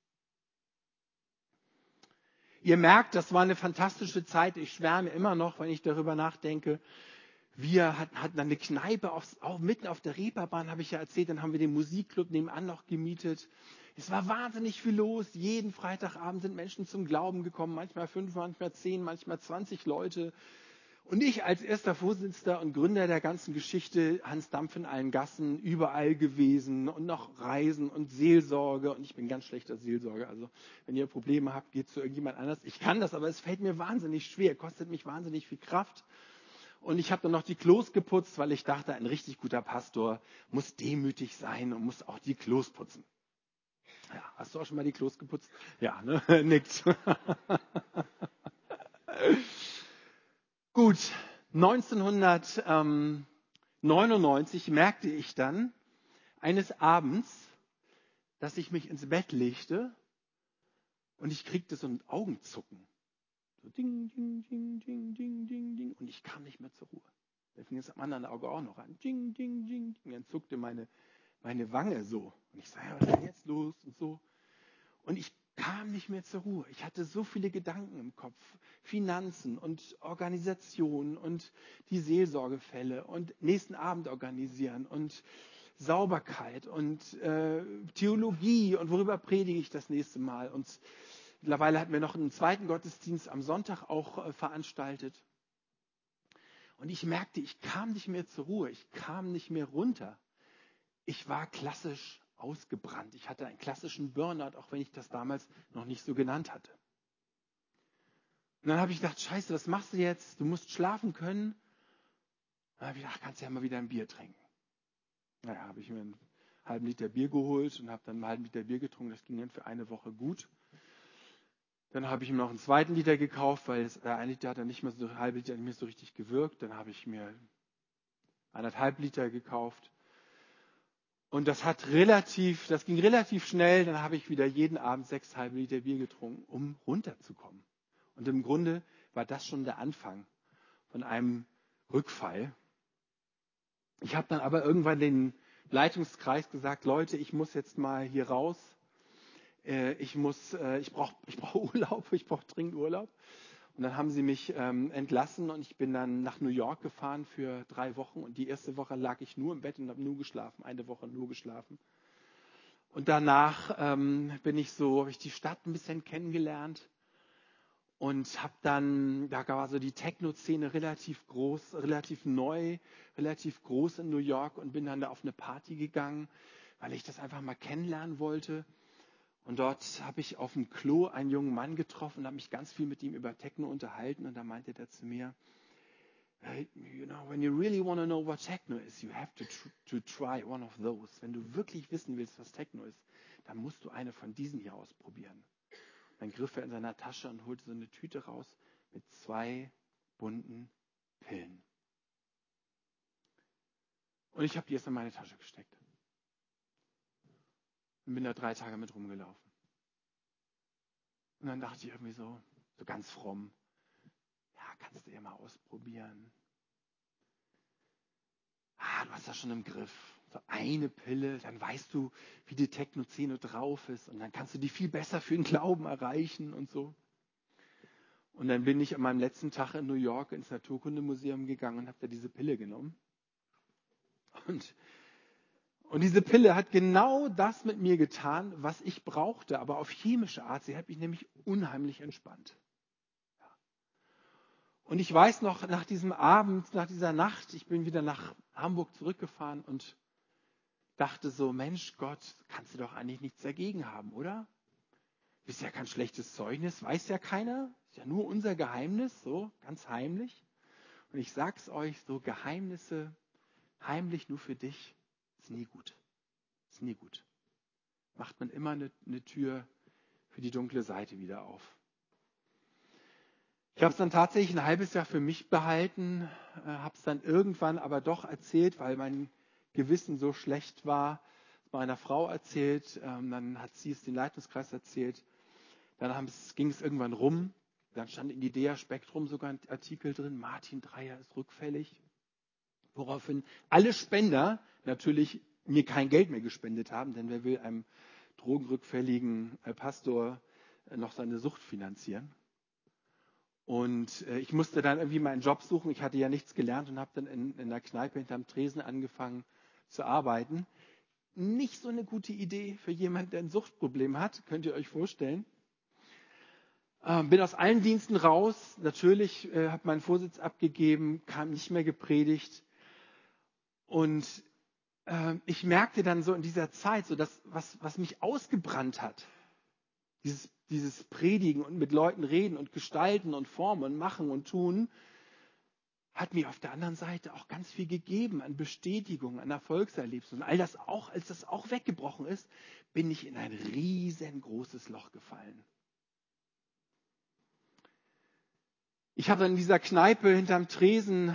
Ihr merkt, das war eine fantastische Zeit. Ich schwärme immer noch, wenn ich darüber nachdenke. Wir hatten dann eine Kneipe auch mitten auf der Reeperbahn, habe ich ja erzählt. Dann haben wir den Musikclub nebenan noch gemietet. Es war wahnsinnig viel los. Jeden Freitagabend sind Menschen zum Glauben gekommen. Manchmal 5, manchmal 10, manchmal 20 Leute. Und ich als erster Vorsitzender und Gründer der ganzen Geschichte, Hans Dampf in allen Gassen, überall gewesen und noch Reisen und Seelsorge. Und ich bin ganz schlechter Seelsorger. Also wenn ihr Probleme habt, geht zu irgendjemand anders. Ich kann das, aber es fällt mir wahnsinnig schwer, kostet mich wahnsinnig viel Kraft. Und ich habe dann noch die Klos geputzt, weil ich dachte, ein richtig guter Pastor muss demütig sein und muss auch die Klos putzen. Ja, hast du auch schon mal die Klos geputzt? Ja, ne? Nickt. Gut, 1999 merkte ich dann eines Abends, dass ich mich ins Bett legte und ich kriegte so ein Augenzucken. So ding, ding, ding, ding, ding, ding, ding. Und ich kam nicht mehr zur Ruhe. Da fing es am anderen Auge auch noch an. Ding, ding, ding, ding. Dann zuckte meine Wange so. Und ich sage, was ist denn jetzt los? Und so. Und ich kam nicht mehr zur Ruhe. Ich hatte so viele Gedanken im Kopf. Finanzen und Organisation und die Seelsorgefälle und nächsten Abend organisieren und Sauberkeit und Theologie und worüber predige ich das nächste Mal. Und mittlerweile hatten wir noch einen zweiten Gottesdienst am Sonntag auch veranstaltet. Und ich merkte, ich kam nicht mehr zur Ruhe. Ich kam nicht mehr runter. Ich war klassisch ausgebrannt. Ich hatte einen klassischen Burnout, auch wenn ich das damals noch nicht so genannt hatte. Und dann habe ich gedacht, scheiße, was machst du jetzt? Du musst schlafen können. Dann habe ich gedacht, kannst du ja mal wieder ein Bier trinken. Naja, habe ich mir einen halben Liter Bier geholt und habe dann einen halben Liter Bier getrunken. Das ging dann für eine Woche gut. Dann habe ich mir noch einen zweiten Liter gekauft, weil ein Liter hat dann nicht mehr so, ein halber Liter nicht mehr so richtig gewirkt. Dann habe ich mir 1,5 Liter gekauft. Und das ging relativ schnell. Dann habe ich wieder jeden Abend 6 halbe Liter Bier getrunken, um runterzukommen. Und im Grunde war das schon der Anfang von einem Rückfall. Ich habe dann aber irgendwann den Leitungskreis gesagt, Leute, ich muss jetzt mal hier raus. Ich brauche Urlaub, ich brauche dringend Urlaub. Und dann haben sie mich entlassen und ich bin dann nach New York gefahren für 3 Wochen. Und die erste Woche lag ich nur im Bett und habe nur geschlafen, eine Woche nur geschlafen. Und danach habe ich die Stadt ein bisschen kennengelernt und habe dann, da war so die Techno-Szene relativ groß, relativ neu, relativ groß in New York und bin dann da auf eine Party gegangen, weil ich das einfach mal kennenlernen wollte. Und dort habe ich auf dem Klo einen jungen Mann getroffen und habe mich ganz viel mit ihm über Techno unterhalten. Und da meinte er zu mir, hey, when you really want to know what Techno is, you have to try one of those. Wenn du wirklich wissen willst, was Techno ist, dann musst du eine von diesen hier ausprobieren. Dann griff er in seiner Tasche und holte so eine Tüte raus mit 2 bunten Pillen. Und ich habe die erst in meine Tasche gesteckt. Und bin da 3 Tage mit rumgelaufen. Und dann dachte ich irgendwie so ganz fromm, ja, kannst du ja mal ausprobieren. Du hast das schon im Griff. So eine Pille, dann weißt du, wie die Techno-Szene drauf ist. Und dann kannst du die viel besser für den Glauben erreichen und so. Und dann bin ich an meinem letzten Tag in New York ins Naturkundemuseum gegangen und habe da diese Pille genommen. Und diese Pille hat genau das mit mir getan, was ich brauchte, aber auf chemische Art. Sie hat mich nämlich unheimlich entspannt. Und ich weiß noch, nach diesem Abend, nach dieser Nacht, ich bin wieder nach Hamburg zurückgefahren und dachte so, Mensch Gott, kannst du doch eigentlich nichts dagegen haben, oder? Ist ja kein schlechtes Zeugnis, weiß ja keiner. Ist ja nur unser Geheimnis, so ganz heimlich. Und ich sag's euch, so Geheimnisse, heimlich nur für dich, ist nie gut. Ist nie gut. Macht man immer eine Tür für die dunkle Seite wieder auf. Ich habe es dann tatsächlich ein halbes Jahr für mich behalten, habe es dann irgendwann aber doch erzählt, weil mein Gewissen so schlecht war, meiner Frau erzählt, dann hat sie es den Leitungskreis erzählt, dann ging es irgendwann rum, dann stand in Idea Spektrum sogar ein Artikel drin, Martin Dreyer ist rückfällig, woraufhin alle Spender natürlich mir kein Geld mehr gespendet haben, denn wer will einem drogenrückfälligen Pastor noch seine Sucht finanzieren? Und ich musste dann irgendwie mal einen Job suchen. Ich hatte ja nichts gelernt und habe dann in der Kneipe hinterm Tresen angefangen zu arbeiten. Nicht so eine gute Idee für jemanden, der ein Suchtproblem hat, könnt ihr euch vorstellen. Bin aus allen Diensten raus. Natürlich habe meinen Vorsitz abgegeben, kam nicht mehr gepredigt. Und ich merkte dann so in dieser Zeit, so dass was mich ausgebrannt hat, dieses Predigen und mit Leuten reden und gestalten und formen und machen und tun, hat mir auf der anderen Seite auch ganz viel gegeben an Bestätigung, an Erfolgserlebnissen. Und all das auch, als das auch weggebrochen ist, bin ich in ein riesengroßes Loch gefallen. Ich habe dann in dieser Kneipe hinterm Tresen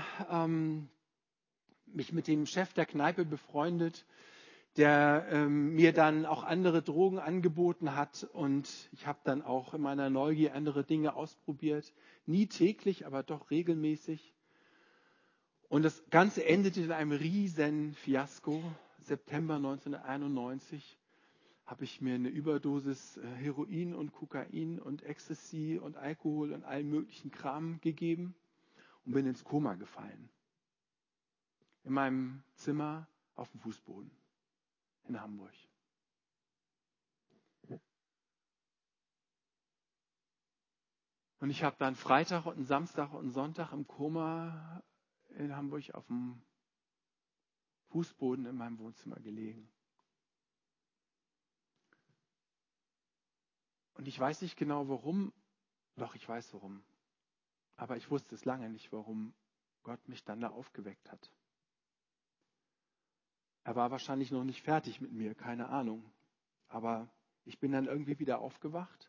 mich mit dem Chef der Kneipe befreundet, der mir dann auch andere Drogen angeboten hat. Und ich habe dann auch in meiner Neugier andere Dinge ausprobiert. Nie täglich, aber doch regelmäßig. Und das Ganze endete in einem riesen Fiasko. September 1991 habe ich mir eine Überdosis Heroin und Kokain und Ecstasy und Alkohol und allen möglichen Kram gegeben und bin ins Koma gefallen. In meinem Zimmer auf dem Fußboden in Hamburg. Und ich habe dann Freitag und Samstag und Sonntag im Koma in Hamburg auf dem Fußboden in meinem Wohnzimmer gelegen. Und ich weiß nicht genau warum, doch ich weiß warum. Aber ich wusste es lange nicht, warum Gott mich dann da aufgeweckt hat. Er war wahrscheinlich noch nicht fertig mit mir, keine Ahnung. Aber ich bin dann irgendwie wieder aufgewacht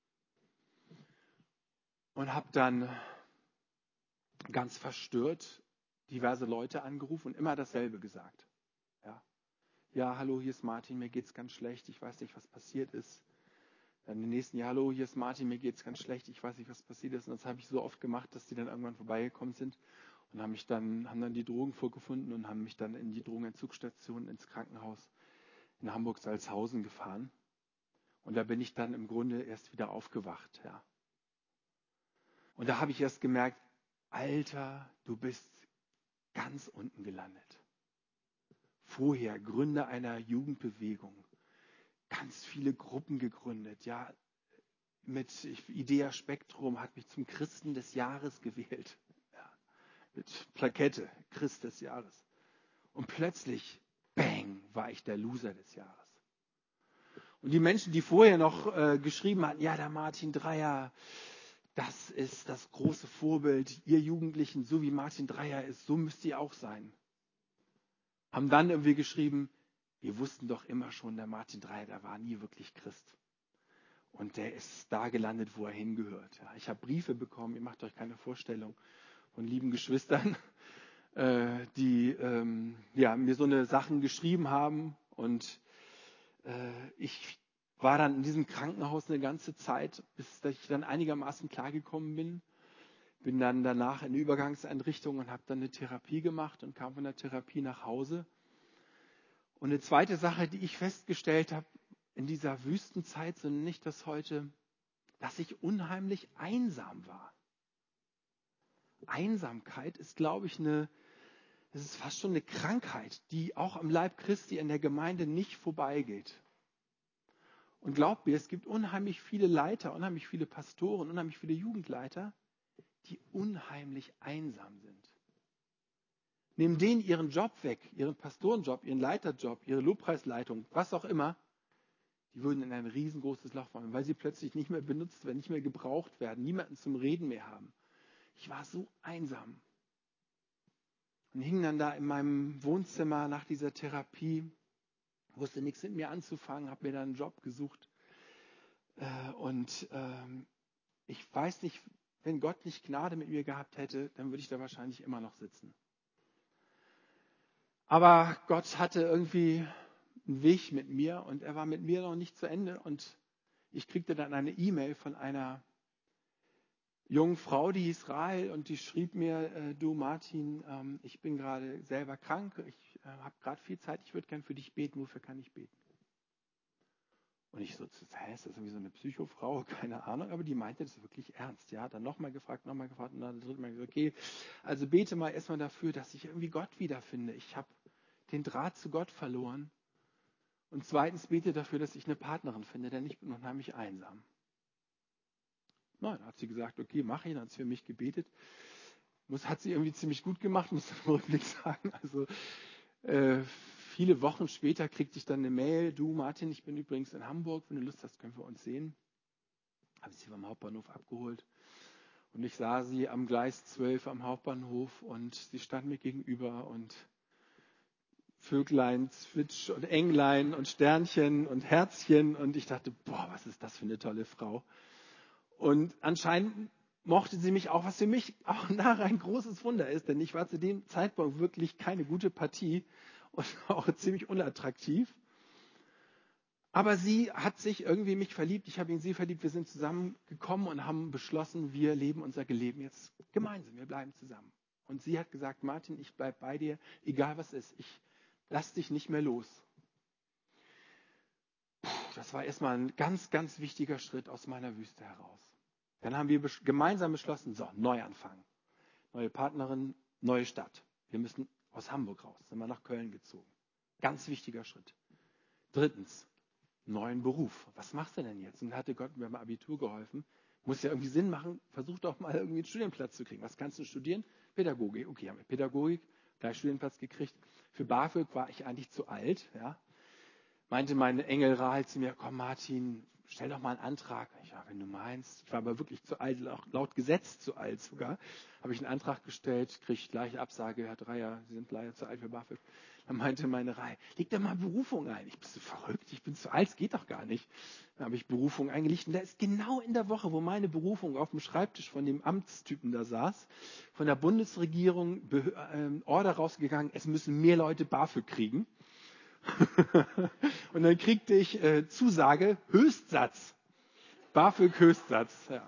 und habe dann ganz verstört diverse Leute angerufen und immer dasselbe gesagt. Ja, hallo, hier ist Martin, mir geht's ganz schlecht, ich weiß nicht, was passiert ist. Dann im nächsten Jahr, hallo, hier ist Martin, mir geht's ganz schlecht, ich weiß nicht, was passiert ist. Und das habe ich so oft gemacht, dass die dann irgendwann vorbeigekommen sind und haben dann die Drogen vorgefunden und haben mich dann in die Drogenentzugsstation ins Krankenhaus in Hamburg-Salzhausen gefahren. Und da bin ich dann im Grunde erst wieder aufgewacht. Ja. Und da habe ich erst gemerkt, Alter, du bist ganz unten gelandet. Vorher Gründer einer Jugendbewegung, ganz viele Gruppen gegründet, ja, mit Idea Spektrum hat mich zum Christen des Jahres gewählt. Ja, mit Plakette, Christ des Jahres. Und plötzlich, bang, war ich der Loser des Jahres. Und die Menschen, die vorher noch geschrieben hatten, ja, der Martin Dreyer, das ist das große Vorbild, ihr Jugendlichen, so wie Martin Dreyer ist, so müsst ihr auch sein. Haben dann irgendwie geschrieben, wir wussten doch immer schon, der Martin Dreyer, der war nie wirklich Christ. Und der ist da gelandet, wo er hingehört. Ja, ich habe Briefe bekommen, ihr macht euch keine Vorstellung, von lieben Geschwistern, die mir so eine Sachen geschrieben haben. Und ich war dann in diesem Krankenhaus eine ganze Zeit, bis ich dann einigermaßen klargekommen bin. Bin dann danach in eine Übergangseinrichtung und habe dann eine Therapie gemacht und kam von der Therapie nach Hause. Und eine zweite Sache, die ich festgestellt habe in dieser Wüstenzeit, so nenne ich das heute, dass ich unheimlich einsam war. Einsamkeit ist, glaube ich, es ist fast schon eine Krankheit, die auch am Leib Christi in der Gemeinde nicht vorbeigeht. Und glaubt mir, es gibt unheimlich viele Leiter, unheimlich viele Pastoren, unheimlich viele Jugendleiter, die unheimlich einsam sind. Nehmen denen ihren Job weg, ihren Pastorenjob, ihren Leiterjob, ihre Lobpreisleitung, was auch immer, die würden in ein riesengroßes Loch fallen, weil sie plötzlich nicht mehr benutzt werden, nicht mehr gebraucht werden, niemanden zum Reden mehr haben. Ich war so einsam und hing dann da in meinem Wohnzimmer nach dieser Therapie, wusste nichts mit mir anzufangen, habe mir dann einen Job gesucht und ich weiß nicht, wenn Gott nicht Gnade mit mir gehabt hätte, dann würde ich da wahrscheinlich immer noch sitzen. Aber Gott hatte irgendwie einen Weg mit mir und er war mit mir noch nicht zu Ende. Und ich kriegte dann eine E-Mail von einer jungen Frau, die hieß Rahel, und die schrieb mir, du Martin, ich bin gerade selber krank, ich habe gerade viel Zeit, ich würde gern für dich beten, wofür kann ich beten? Und ich so, ist das irgendwie so eine Psychofrau? Keine Ahnung, aber die meinte das wirklich ernst. Ja, dann nochmal gefragt und dann dritte Mal gesagt, okay, also bete mal erstmal dafür, dass ich irgendwie Gott wiederfinde. Ich habe den Draht zu Gott verloren. Und zweitens bete dafür, dass ich eine Partnerin finde, denn ich bin unheimlich einsam. Nein, hat sie gesagt, okay, mache ich, dann hat sie für mich gebetet. Hat sie irgendwie ziemlich gut gemacht, muss ich im Rückblick sagen. Also viele Wochen später kriegte ich dann eine Mail, du Martin, ich bin übrigens in Hamburg, wenn du Lust hast, können wir uns sehen. Habe ich sie vom Hauptbahnhof abgeholt und ich sah sie am Gleis 12 am Hauptbahnhof und sie stand mir gegenüber und Vöglein, Zwitsch und Englein und Sternchen und Herzchen und ich dachte, boah, was ist das für eine tolle Frau. Und anscheinend mochte sie mich auch, was für mich auch nachher ein großes Wunder ist, denn ich war zu dem Zeitpunkt wirklich keine gute Partie und auch ziemlich unattraktiv. Aber sie hat sich irgendwie in mich verliebt, ich habe in sie verliebt, wir sind zusammengekommen und haben beschlossen, wir leben unser Leben jetzt gemeinsam, wir bleiben zusammen. Und sie hat gesagt, Martin, ich bleibe bei dir, egal was ist, ich lass dich nicht mehr los. Das war erstmal ein ganz, ganz wichtiger Schritt aus meiner Wüste heraus. Dann haben wir gemeinsam beschlossen, so, Neuanfang. Neue Partnerin, neue Stadt. Wir müssen aus Hamburg raus, sind wir nach Köln gezogen. Ganz wichtiger Schritt. Drittens, neuen Beruf. Was machst du denn jetzt? Und hatte Gott mir beim Abitur geholfen. Muss ja irgendwie Sinn machen, versuch doch mal irgendwie einen Studienplatz zu kriegen. Was kannst du studieren? Pädagogik. Okay, haben wir Pädagogik, gleich Studienplatz gekriegt. Für BAföG war ich eigentlich zu alt, ja. Meinte meine Engel Rahel zu mir, komm Martin, stell doch mal einen Antrag. Ich, ja, wenn du meinst. Ich war aber wirklich zu alt, laut Gesetz zu alt sogar. Habe ich einen Antrag gestellt, kriege gleich Absage, Herr Dreier, Sie sind leider zu alt für BAföG. Dann meinte meine Rahel, leg da mal Berufung ein. Ich bin so verrückt, ich bin zu alt, es geht doch gar nicht. Dann habe ich Berufung eingelegt und da ist genau in der Woche, wo meine Berufung auf dem Schreibtisch von dem Amtstypen da saß, von der Bundesregierung Order rausgegangen, es müssen mehr Leute BAföG kriegen. Und dann kriegte ich Zusage, Höchstsatz. BAföG Höchstsatz, ja.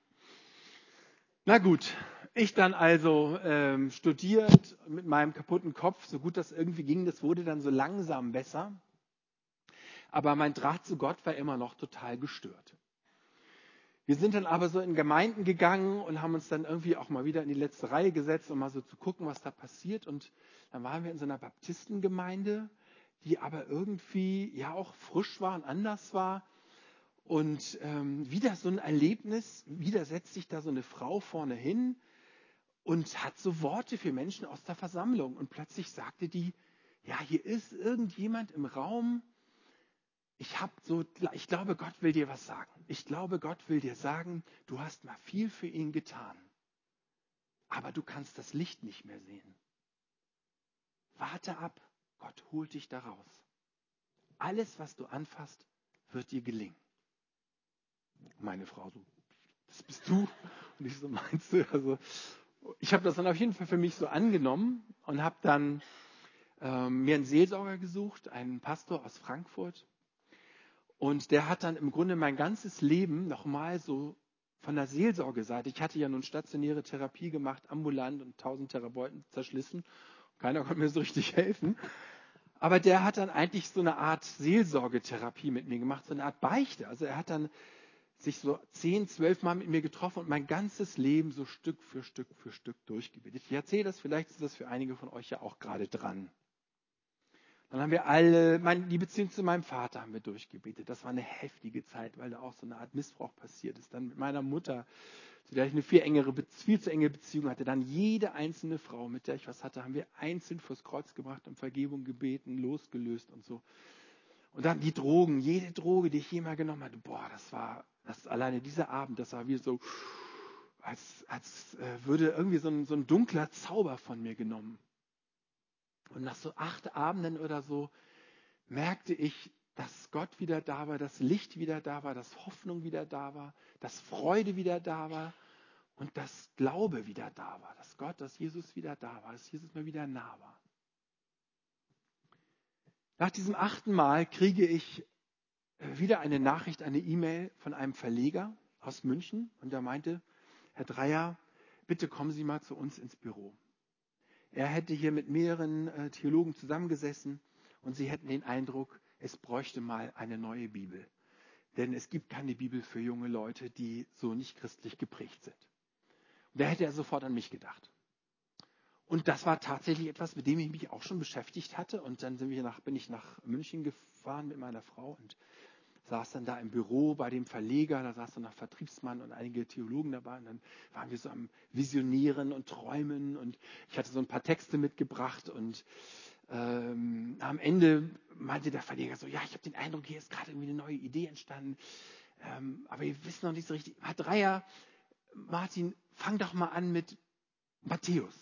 Na gut, ich dann also studiert mit meinem kaputten Kopf, so gut das irgendwie ging, das wurde dann so langsam besser. Aber mein Draht zu Gott war immer noch total gestört. Wir sind dann aber so in Gemeinden gegangen und haben uns dann irgendwie auch mal wieder in die letzte Reihe gesetzt, um mal so zu gucken, was da passiert. Und dann waren wir in so einer Baptistengemeinde, die aber irgendwie ja auch frisch war und anders war. Und wieder so ein Erlebnis, wieder setzt sich da so eine Frau vorne hin und hat so Worte für Menschen aus der Versammlung. Und plötzlich sagte die, ja, hier ist irgendjemand im Raum. Ich glaube, Gott will dir was sagen. Ich glaube, Gott will dir sagen, du hast mal viel für ihn getan. Aber du kannst das Licht nicht mehr sehen. Warte ab, Gott holt dich da raus. Alles, was du anfasst, wird dir gelingen. Meine Frau so, das bist du? Und ich so, meinst du? Also, ich habe das dann auf jeden Fall für mich so angenommen und habe dann mir einen Seelsorger gesucht, einen Pastor aus Frankfurt. Und der hat dann im Grunde mein ganzes Leben nochmal so von der Seelsorgeseite, ich hatte ja nun stationäre Therapie gemacht, ambulant und 1000 Therapeuten zerschlissen. Keiner konnte mir so richtig helfen. Aber der hat dann eigentlich so eine Art Seelsorgetherapie mit mir gemacht, so eine Art Beichte. Also er hat dann sich so 10, 12 Mal mit mir getroffen und mein ganzes Leben so Stück für Stück für Stück durchgebetet. Ich erzähle das, vielleicht ist das für einige von euch ja auch gerade dran. Dann haben wir die Beziehung zu meinem Vater haben wir durchgebetet. Das war eine heftige Zeit, weil da auch so eine Art Missbrauch passiert ist. Dann mit meiner Mutter, zu der ich eine viel zu enge Beziehung hatte. Dann jede einzelne Frau, mit der ich was hatte, haben wir einzeln vors Kreuz gebracht, um Vergebung gebeten, losgelöst und so. Und dann die Drogen, jede Droge, die ich jemals genommen hatte, boah, das alleine dieser Abend, das war wie so, als würde irgendwie so ein dunkler Zauber von mir genommen. Und nach so 8 Abenden oder so merkte ich, dass Gott wieder da war, dass Licht wieder da war, dass Hoffnung wieder da war, dass Freude wieder da war. und dass Glaube wieder da war, dass Gott, dass Jesus wieder da war, dass Jesus mir wieder nah war. Nach diesem 8. Mal kriege ich wieder eine Nachricht, eine E-Mail von einem Verleger aus München und der meinte, Herr Dreyer, bitte kommen Sie mal zu uns ins Büro. Er hätte hier mit mehreren Theologen zusammengesessen und sie hätten den Eindruck, es bräuchte mal eine neue Bibel. Denn es gibt keine Bibel für junge Leute, die so nicht christlich geprägt sind. Und da hätte er sofort an mich gedacht. Und das war tatsächlich etwas, mit dem ich mich auch schon beschäftigt hatte. Und dann bin ich nach München gefahren mit meiner Frau und saß dann da im Büro bei dem Verleger. Da saß dann noch Vertriebsmann und einige Theologen dabei. Und dann waren wir so am Visionieren und Träumen. Und ich hatte so ein paar Texte mitgebracht. Und am Ende meinte der Verleger so, ja, ich habe den Eindruck, hier ist gerade irgendwie eine neue Idee entstanden. Aber wir wissen noch nicht so richtig. Herr Dreyer, Martin, fang doch mal an mit Matthäus.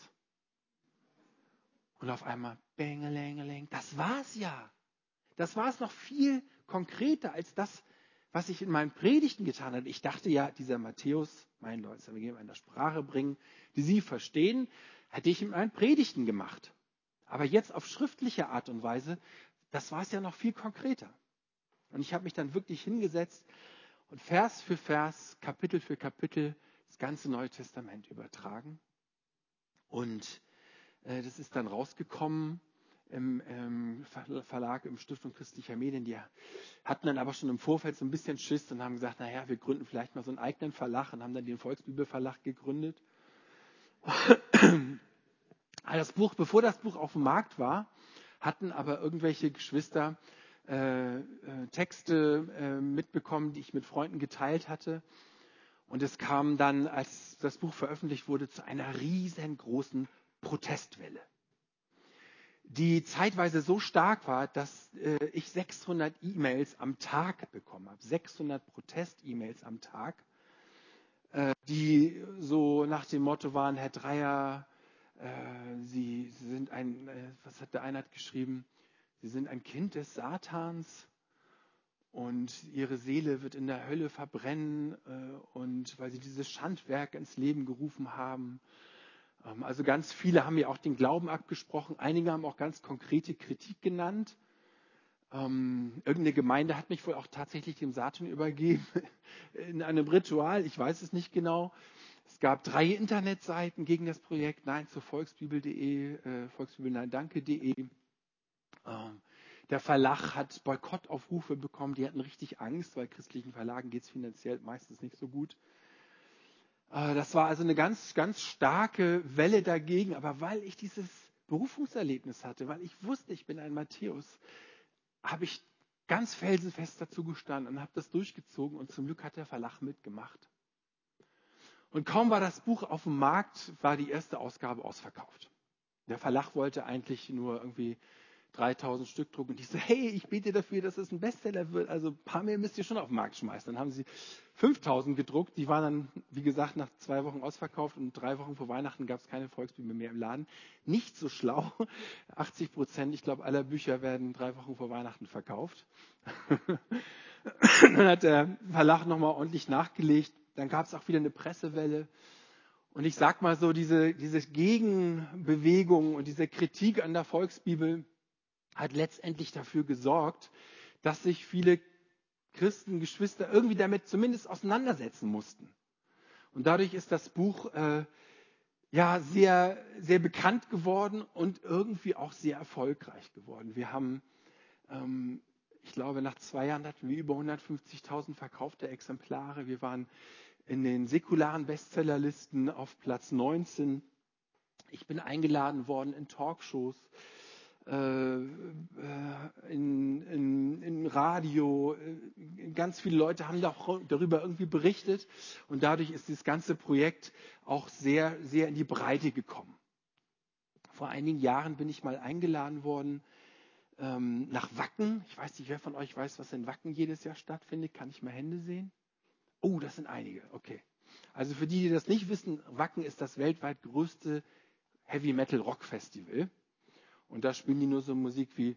Und auf einmal, bängelengeling, das war's ja. Das war es noch viel konkreter als das, was ich in meinen Predigten getan habe. Ich dachte ja, dieser Matthäus, mein Leute, wir gehen in einer Sprache bringen, die Sie verstehen, hätte ich in meinen Predigten gemacht. Aber jetzt auf schriftliche Art und Weise, das war es ja noch viel konkreter. Und ich habe mich dann wirklich hingesetzt und Vers für Vers, Kapitel für Kapitel das ganze Neue Testament übertragen. Und das ist dann rausgekommen im Verlag, im Stiftung Christlicher Medien. Die hatten dann aber schon im Vorfeld so ein bisschen Schiss und haben gesagt, naja, wir gründen vielleicht mal so einen eigenen Verlag und haben dann den Volksbibelverlag gegründet. Bevor das Buch auf dem Markt war, hatten aber irgendwelche Geschwister Texte mitbekommen, die ich mit Freunden geteilt hatte. Und es kam dann, als das Buch veröffentlicht wurde, zu einer riesengroßen Protestwelle, die zeitweise so stark war, dass ich 600 E-Mails am Tag bekommen habe. 600 Protest-E-Mails am Tag, die so nach dem Motto waren, Herr Dreyer, Sie sind was hat der eine geschrieben? Sie sind ein Kind des Satans und Ihre Seele wird in der Hölle verbrennen und weil Sie dieses Schandwerk ins Leben gerufen haben. Also ganz viele haben mir auch den Glauben abgesprochen. Einige haben auch ganz konkrete Kritik genannt. Irgendeine Gemeinde hat mich wohl auch tatsächlich dem Satan übergeben in einem Ritual. Ich weiß es nicht genau. Es gab 3 Internetseiten gegen das Projekt. Nein zu volksbibel.de, volksbibelneindanke.de. Der Verlag hat Boykottaufrufe bekommen. Die hatten richtig Angst, weil christlichen Verlagen geht es finanziell meistens nicht so gut. Das war also eine ganz, ganz starke Welle dagegen. Aber weil ich dieses Berufungserlebnis hatte, weil ich wusste, ich bin ein Matthäus, habe ich ganz felsenfest dazu gestanden und habe das durchgezogen. Und zum Glück hat der Verlag mitgemacht. Und kaum war das Buch auf dem Markt, war die erste Ausgabe ausverkauft. Der Verlag wollte eigentlich nur irgendwie 3000 Stück drucken. Und ich so, hey, ich bete dafür, dass es ein Bestseller wird. Also ein paar mehr müsst ihr schon auf den Markt schmeißen. Dann haben sie 5000 gedruckt. Die waren dann, wie gesagt, nach 2 Wochen ausverkauft. Und 3 Wochen vor Weihnachten gab es keine Volksbibel mehr im Laden. Nicht so schlau. 80%, ich glaube, aller Bücher werden 3 Wochen vor Weihnachten verkauft. Dann hat der Verlag nochmal ordentlich nachgelegt. Dann gab es auch wieder eine Pressewelle. Und ich sag mal so, diese Gegenbewegung und diese Kritik an der Volksbibel hat letztendlich dafür gesorgt, dass sich viele Christen, Geschwister irgendwie damit zumindest auseinandersetzen mussten. Und dadurch ist das Buch sehr, sehr bekannt geworden und irgendwie auch sehr erfolgreich geworden. Wir haben, ich glaube, nach 2 Jahren hatten wir über 150.000 verkaufte Exemplare. Wir waren in den säkularen Bestsellerlisten auf Platz 19. Ich bin eingeladen worden in Talkshows, in Radio. Ganz viele Leute haben darüber irgendwie berichtet. Und dadurch ist das ganze Projekt auch sehr, sehr in die Breite gekommen. Vor einigen Jahren bin ich mal eingeladen worden nach Wacken. Ich weiß nicht, wer von euch weiß, was in Wacken jedes Jahr stattfindet. Kann ich mal Hände sehen? Oh, das sind einige, okay. Also für die das nicht wissen, Wacken ist das weltweit größte Heavy-Metal-Rock-Festival. Und da spielen die nur so Musik wie...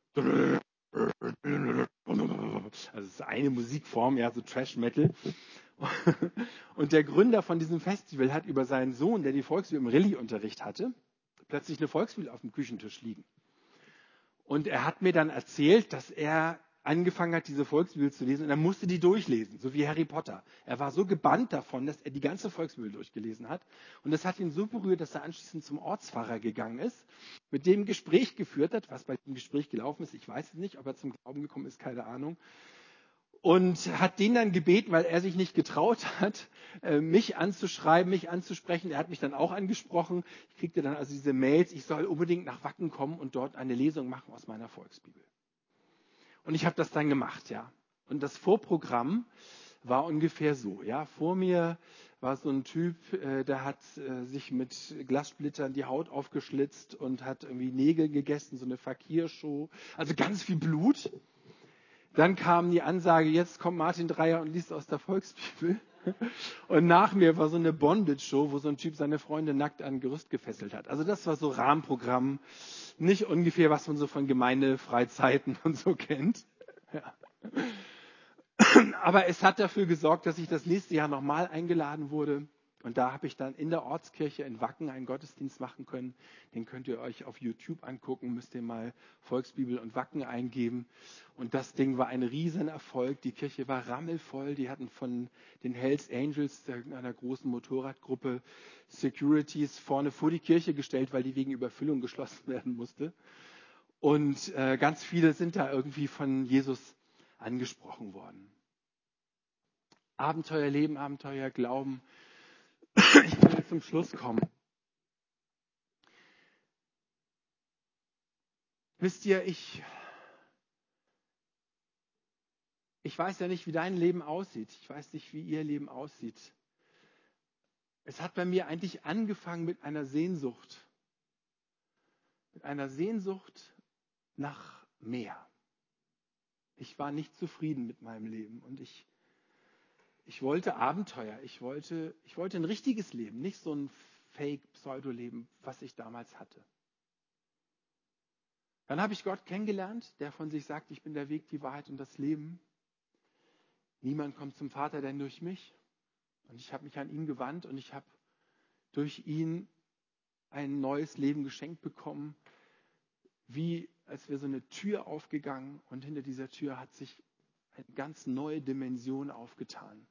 Also es ist eine Musikform, ja, so Trash-Metal. Und der Gründer von diesem Festival hat über seinen Sohn, der die Volksbibel im Rallye-Unterricht hatte, plötzlich eine Volksbibel auf dem Küchentisch liegen. Und er hat mir dann erzählt, dass er angefangen hat, diese Volksbibel zu lesen und er musste die durchlesen, so wie Harry Potter. Er war so gebannt davon, dass er die ganze Volksbibel durchgelesen hat. Und das hat ihn so berührt, dass er anschließend zum Ortspfarrer gegangen ist, mit dem Gespräch geführt hat, was bei dem Gespräch gelaufen ist. Ich weiß es nicht, ob er zum Glauben gekommen ist, keine Ahnung. Und hat den dann gebeten, weil er sich nicht getraut hat, mich anzuschreiben, mich anzusprechen. Er hat mich dann auch angesprochen. Ich kriegte dann also diese Mails, ich soll unbedingt nach Wacken kommen und dort eine Lesung machen aus meiner Volksbibel. Und ich habe das dann gemacht, ja. Und das Vorprogramm war ungefähr so, ja. Vor mir war so ein Typ, der hat sich mit Glassplittern die Haut aufgeschlitzt und hat irgendwie Nägel gegessen, so eine Fakir-Show. Also ganz viel Blut. Dann kam die Ansage, jetzt kommt Martin Dreyer und liest aus der Volksbibel. Und nach mir war so eine Bondage-Show, wo so ein Typ seine Freunde nackt an ein Gerüst gefesselt hat. Also das war so Rahmenprogramm, nicht ungefähr, was man so von Gemeindefreizeiten und so kennt. Ja. Aber es hat dafür gesorgt, dass ich das nächste Jahr nochmal eingeladen wurde. Und da habe ich dann in der Ortskirche in Wacken einen Gottesdienst machen können. Den könnt ihr euch auf YouTube angucken, müsst ihr mal Volksbibel und Wacken eingeben. Und das Ding war ein Riesenerfolg. Die Kirche war rammelvoll. Die hatten von den Hells Angels, einer großen Motorradgruppe, Securities vorne vor die Kirche gestellt, weil die wegen Überfüllung geschlossen werden musste. Und ganz viele sind da irgendwie von Jesus angesprochen worden. Abenteuer Leben, Abenteuer Glauben. Ich will zum Schluss kommen. Wisst ihr, ich weiß ja nicht, wie dein Leben aussieht. Ich weiß nicht, wie ihr Leben aussieht. Es hat bei mir eigentlich angefangen mit einer Sehnsucht. Mit einer Sehnsucht nach mehr. Ich war nicht zufrieden mit meinem Leben und ich wollte Abenteuer. Ich wollte ein richtiges Leben, nicht so ein Fake-Pseudo-Leben, was ich damals hatte. Dann habe ich Gott kennengelernt, der von sich sagt, ich bin der Weg, die Wahrheit und das Leben. Niemand kommt zum Vater, denn durch mich. Und ich habe mich an ihn gewandt und ich habe durch ihn ein neues Leben geschenkt bekommen, wie als wäre so eine Tür aufgegangen und hinter dieser Tür hat sich eine ganz neue Dimension aufgetan.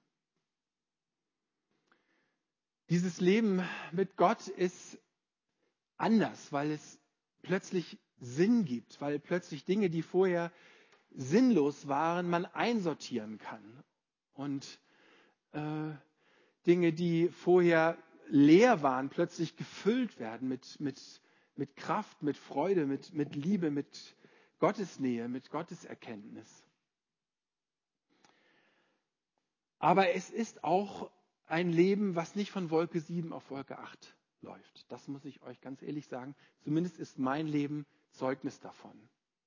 Dieses Leben mit Gott ist anders, weil es plötzlich Sinn gibt, weil plötzlich Dinge, die vorher sinnlos waren, man einsortieren kann. Und Dinge, die vorher leer waren, plötzlich gefüllt werden mit Kraft, mit Freude, mit Liebe, mit Gottesnähe, mit Gotteserkenntnis. Aber es ist auch ein Leben, was nicht von Wolke 7 auf Wolke 8 läuft. Das muss ich euch ganz ehrlich sagen. Zumindest ist mein Leben Zeugnis davon.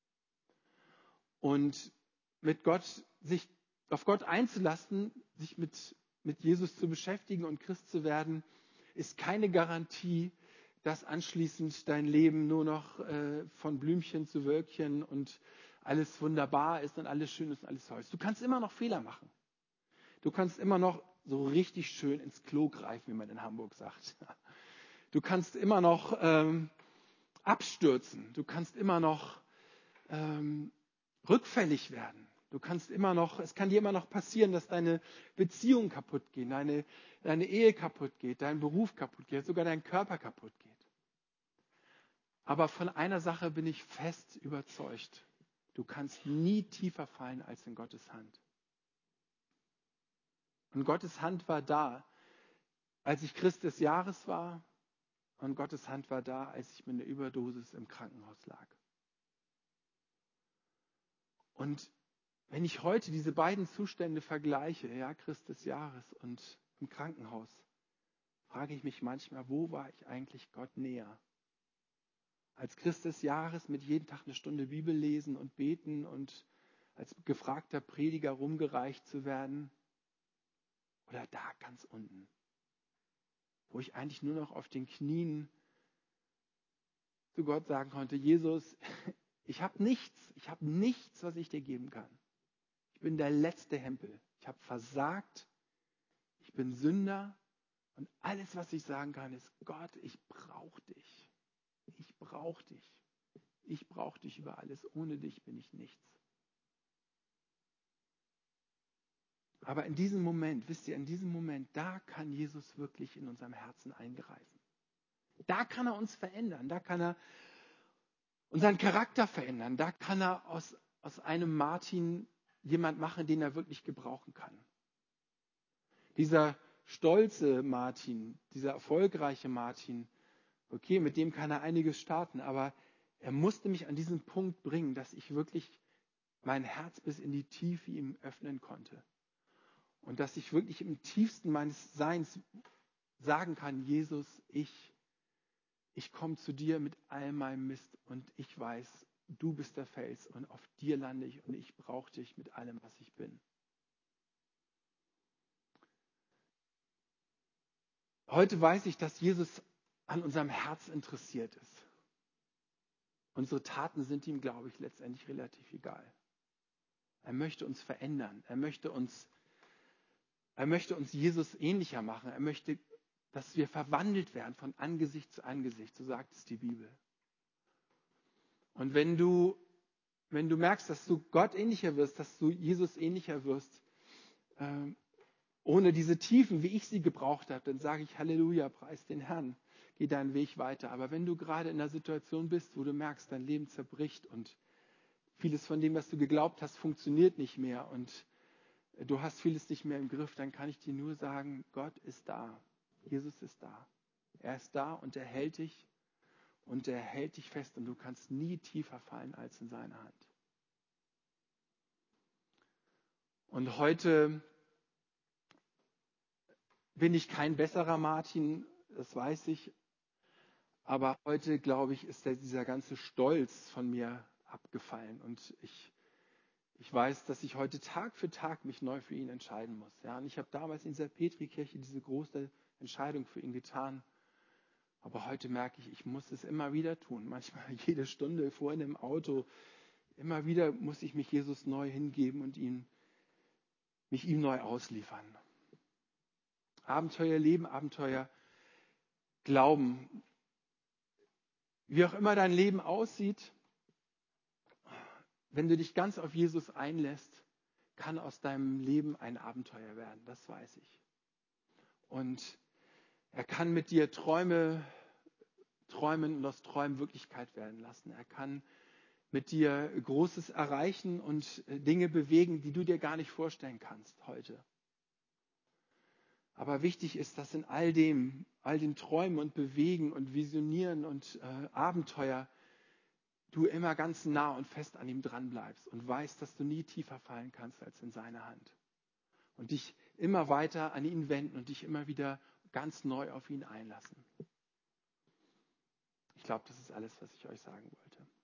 Und sich auf Gott einzulassen, sich mit Jesus zu beschäftigen und Christ zu werden, ist keine Garantie, dass anschließend dein Leben nur noch von Blümchen zu Wölkchen und alles wunderbar ist und alles schön ist und alles toll ist. Du kannst immer noch Fehler machen. Du kannst immer noch so richtig schön ins Klo greifen, wie man in Hamburg sagt. Du kannst immer noch abstürzen. Du kannst immer noch rückfällig werden. Es kann dir immer noch passieren, dass deine Beziehung kaputt geht, deine Ehe kaputt geht, dein Beruf kaputt geht, sogar dein Körper kaputt geht. Aber von einer Sache bin ich fest überzeugt. Du kannst nie tiefer fallen als in Gottes Hand. Und Gottes Hand war da, als ich Christ des Jahres war. Und Gottes Hand war da, als ich mit einer Überdosis im Krankenhaus lag. Und wenn ich heute diese beiden Zustände vergleiche, ja, Christ des Jahres und im Krankenhaus, frage ich mich manchmal, wo war ich eigentlich Gott näher? Als Christ des Jahres mit jeden Tag eine Stunde Bibel lesen und beten und als gefragter Prediger rumgereicht zu werden? Oder da ganz unten, wo ich eigentlich nur noch auf den Knien zu Gott sagen konnte, Jesus, ich habe nichts, was ich dir geben kann. Ich bin der letzte Hempel. Ich habe versagt. Ich bin Sünder und alles, was ich sagen kann, ist, Gott, ich brauche dich. Ich brauche dich. Ich brauche dich über alles. Ohne dich bin ich nichts. Aber in diesem Moment, wisst ihr, in diesem Moment, da kann Jesus wirklich in unserem Herzen eingreifen. Da kann er uns verändern. Da kann er unseren Charakter verändern. Da kann er aus einem Martin jemand machen, den er wirklich gebrauchen kann. Dieser stolze Martin, dieser erfolgreiche Martin, okay, mit dem kann er einiges starten, aber er musste mich an diesen Punkt bringen, dass ich wirklich mein Herz bis in die Tiefe ihm öffnen konnte. Und dass ich wirklich im tiefsten meines Seins sagen kann, Jesus, ich komme zu dir mit all meinem Mist und ich weiß, du bist der Fels und auf dir lande ich und ich brauche dich mit allem, was ich bin. Heute weiß ich, dass Jesus an unserem Herz interessiert ist. Unsere Taten sind ihm, glaube ich, letztendlich relativ egal. Er möchte uns verändern. Er möchte uns Jesus ähnlicher machen. Er möchte, dass wir verwandelt werden von Angesicht zu Angesicht, so sagt es die Bibel. Und wenn du merkst, dass du Gott ähnlicher wirst, dass du Jesus ähnlicher wirst, ohne diese Tiefen, wie ich sie gebraucht habe, dann sage ich Halleluja, preis den Herrn, geh deinen Weg weiter. Aber wenn du gerade in einer Situation bist, wo du merkst, dein Leben zerbricht und vieles von dem, was du geglaubt hast, funktioniert nicht mehr und du hast vieles nicht mehr im Griff, dann kann ich dir nur sagen, Gott ist da. Jesus ist da. Er ist da und er hält dich fest und du kannst nie tiefer fallen als in seine Hand. Und heute bin ich kein besserer Martin, das weiß ich, aber heute, glaube ich, ist dieser ganze Stolz von mir abgefallen und ich weiß, dass ich heute Tag für Tag mich neu für ihn entscheiden muss. Ja, und ich habe damals in dieser Petrikirche diese große Entscheidung für ihn getan. Aber heute merke ich muss es immer wieder tun. Manchmal jede Stunde vorhin im Auto. Immer wieder muss ich mich Jesus neu hingeben und mich ihm neu ausliefern. Abenteuer leben, Abenteuer glauben. Wie auch immer dein Leben aussieht, wenn du dich ganz auf Jesus einlässt, kann aus deinem Leben ein Abenteuer werden. Das weiß ich. Und er kann mit dir träumen und aus Träumen Wirklichkeit werden lassen. Er kann mit dir Großes erreichen und Dinge bewegen, die du dir gar nicht vorstellen kannst heute. Aber wichtig ist, dass in all den Träumen und Bewegen und Visionieren und Abenteuer du immer ganz nah und fest an ihm dran bleibst und weißt, dass du nie tiefer fallen kannst als in seine Hand. Und dich immer weiter an ihn wenden und dich immer wieder ganz neu auf ihn einlassen. Ich glaube, das ist alles, was ich euch sagen wollte.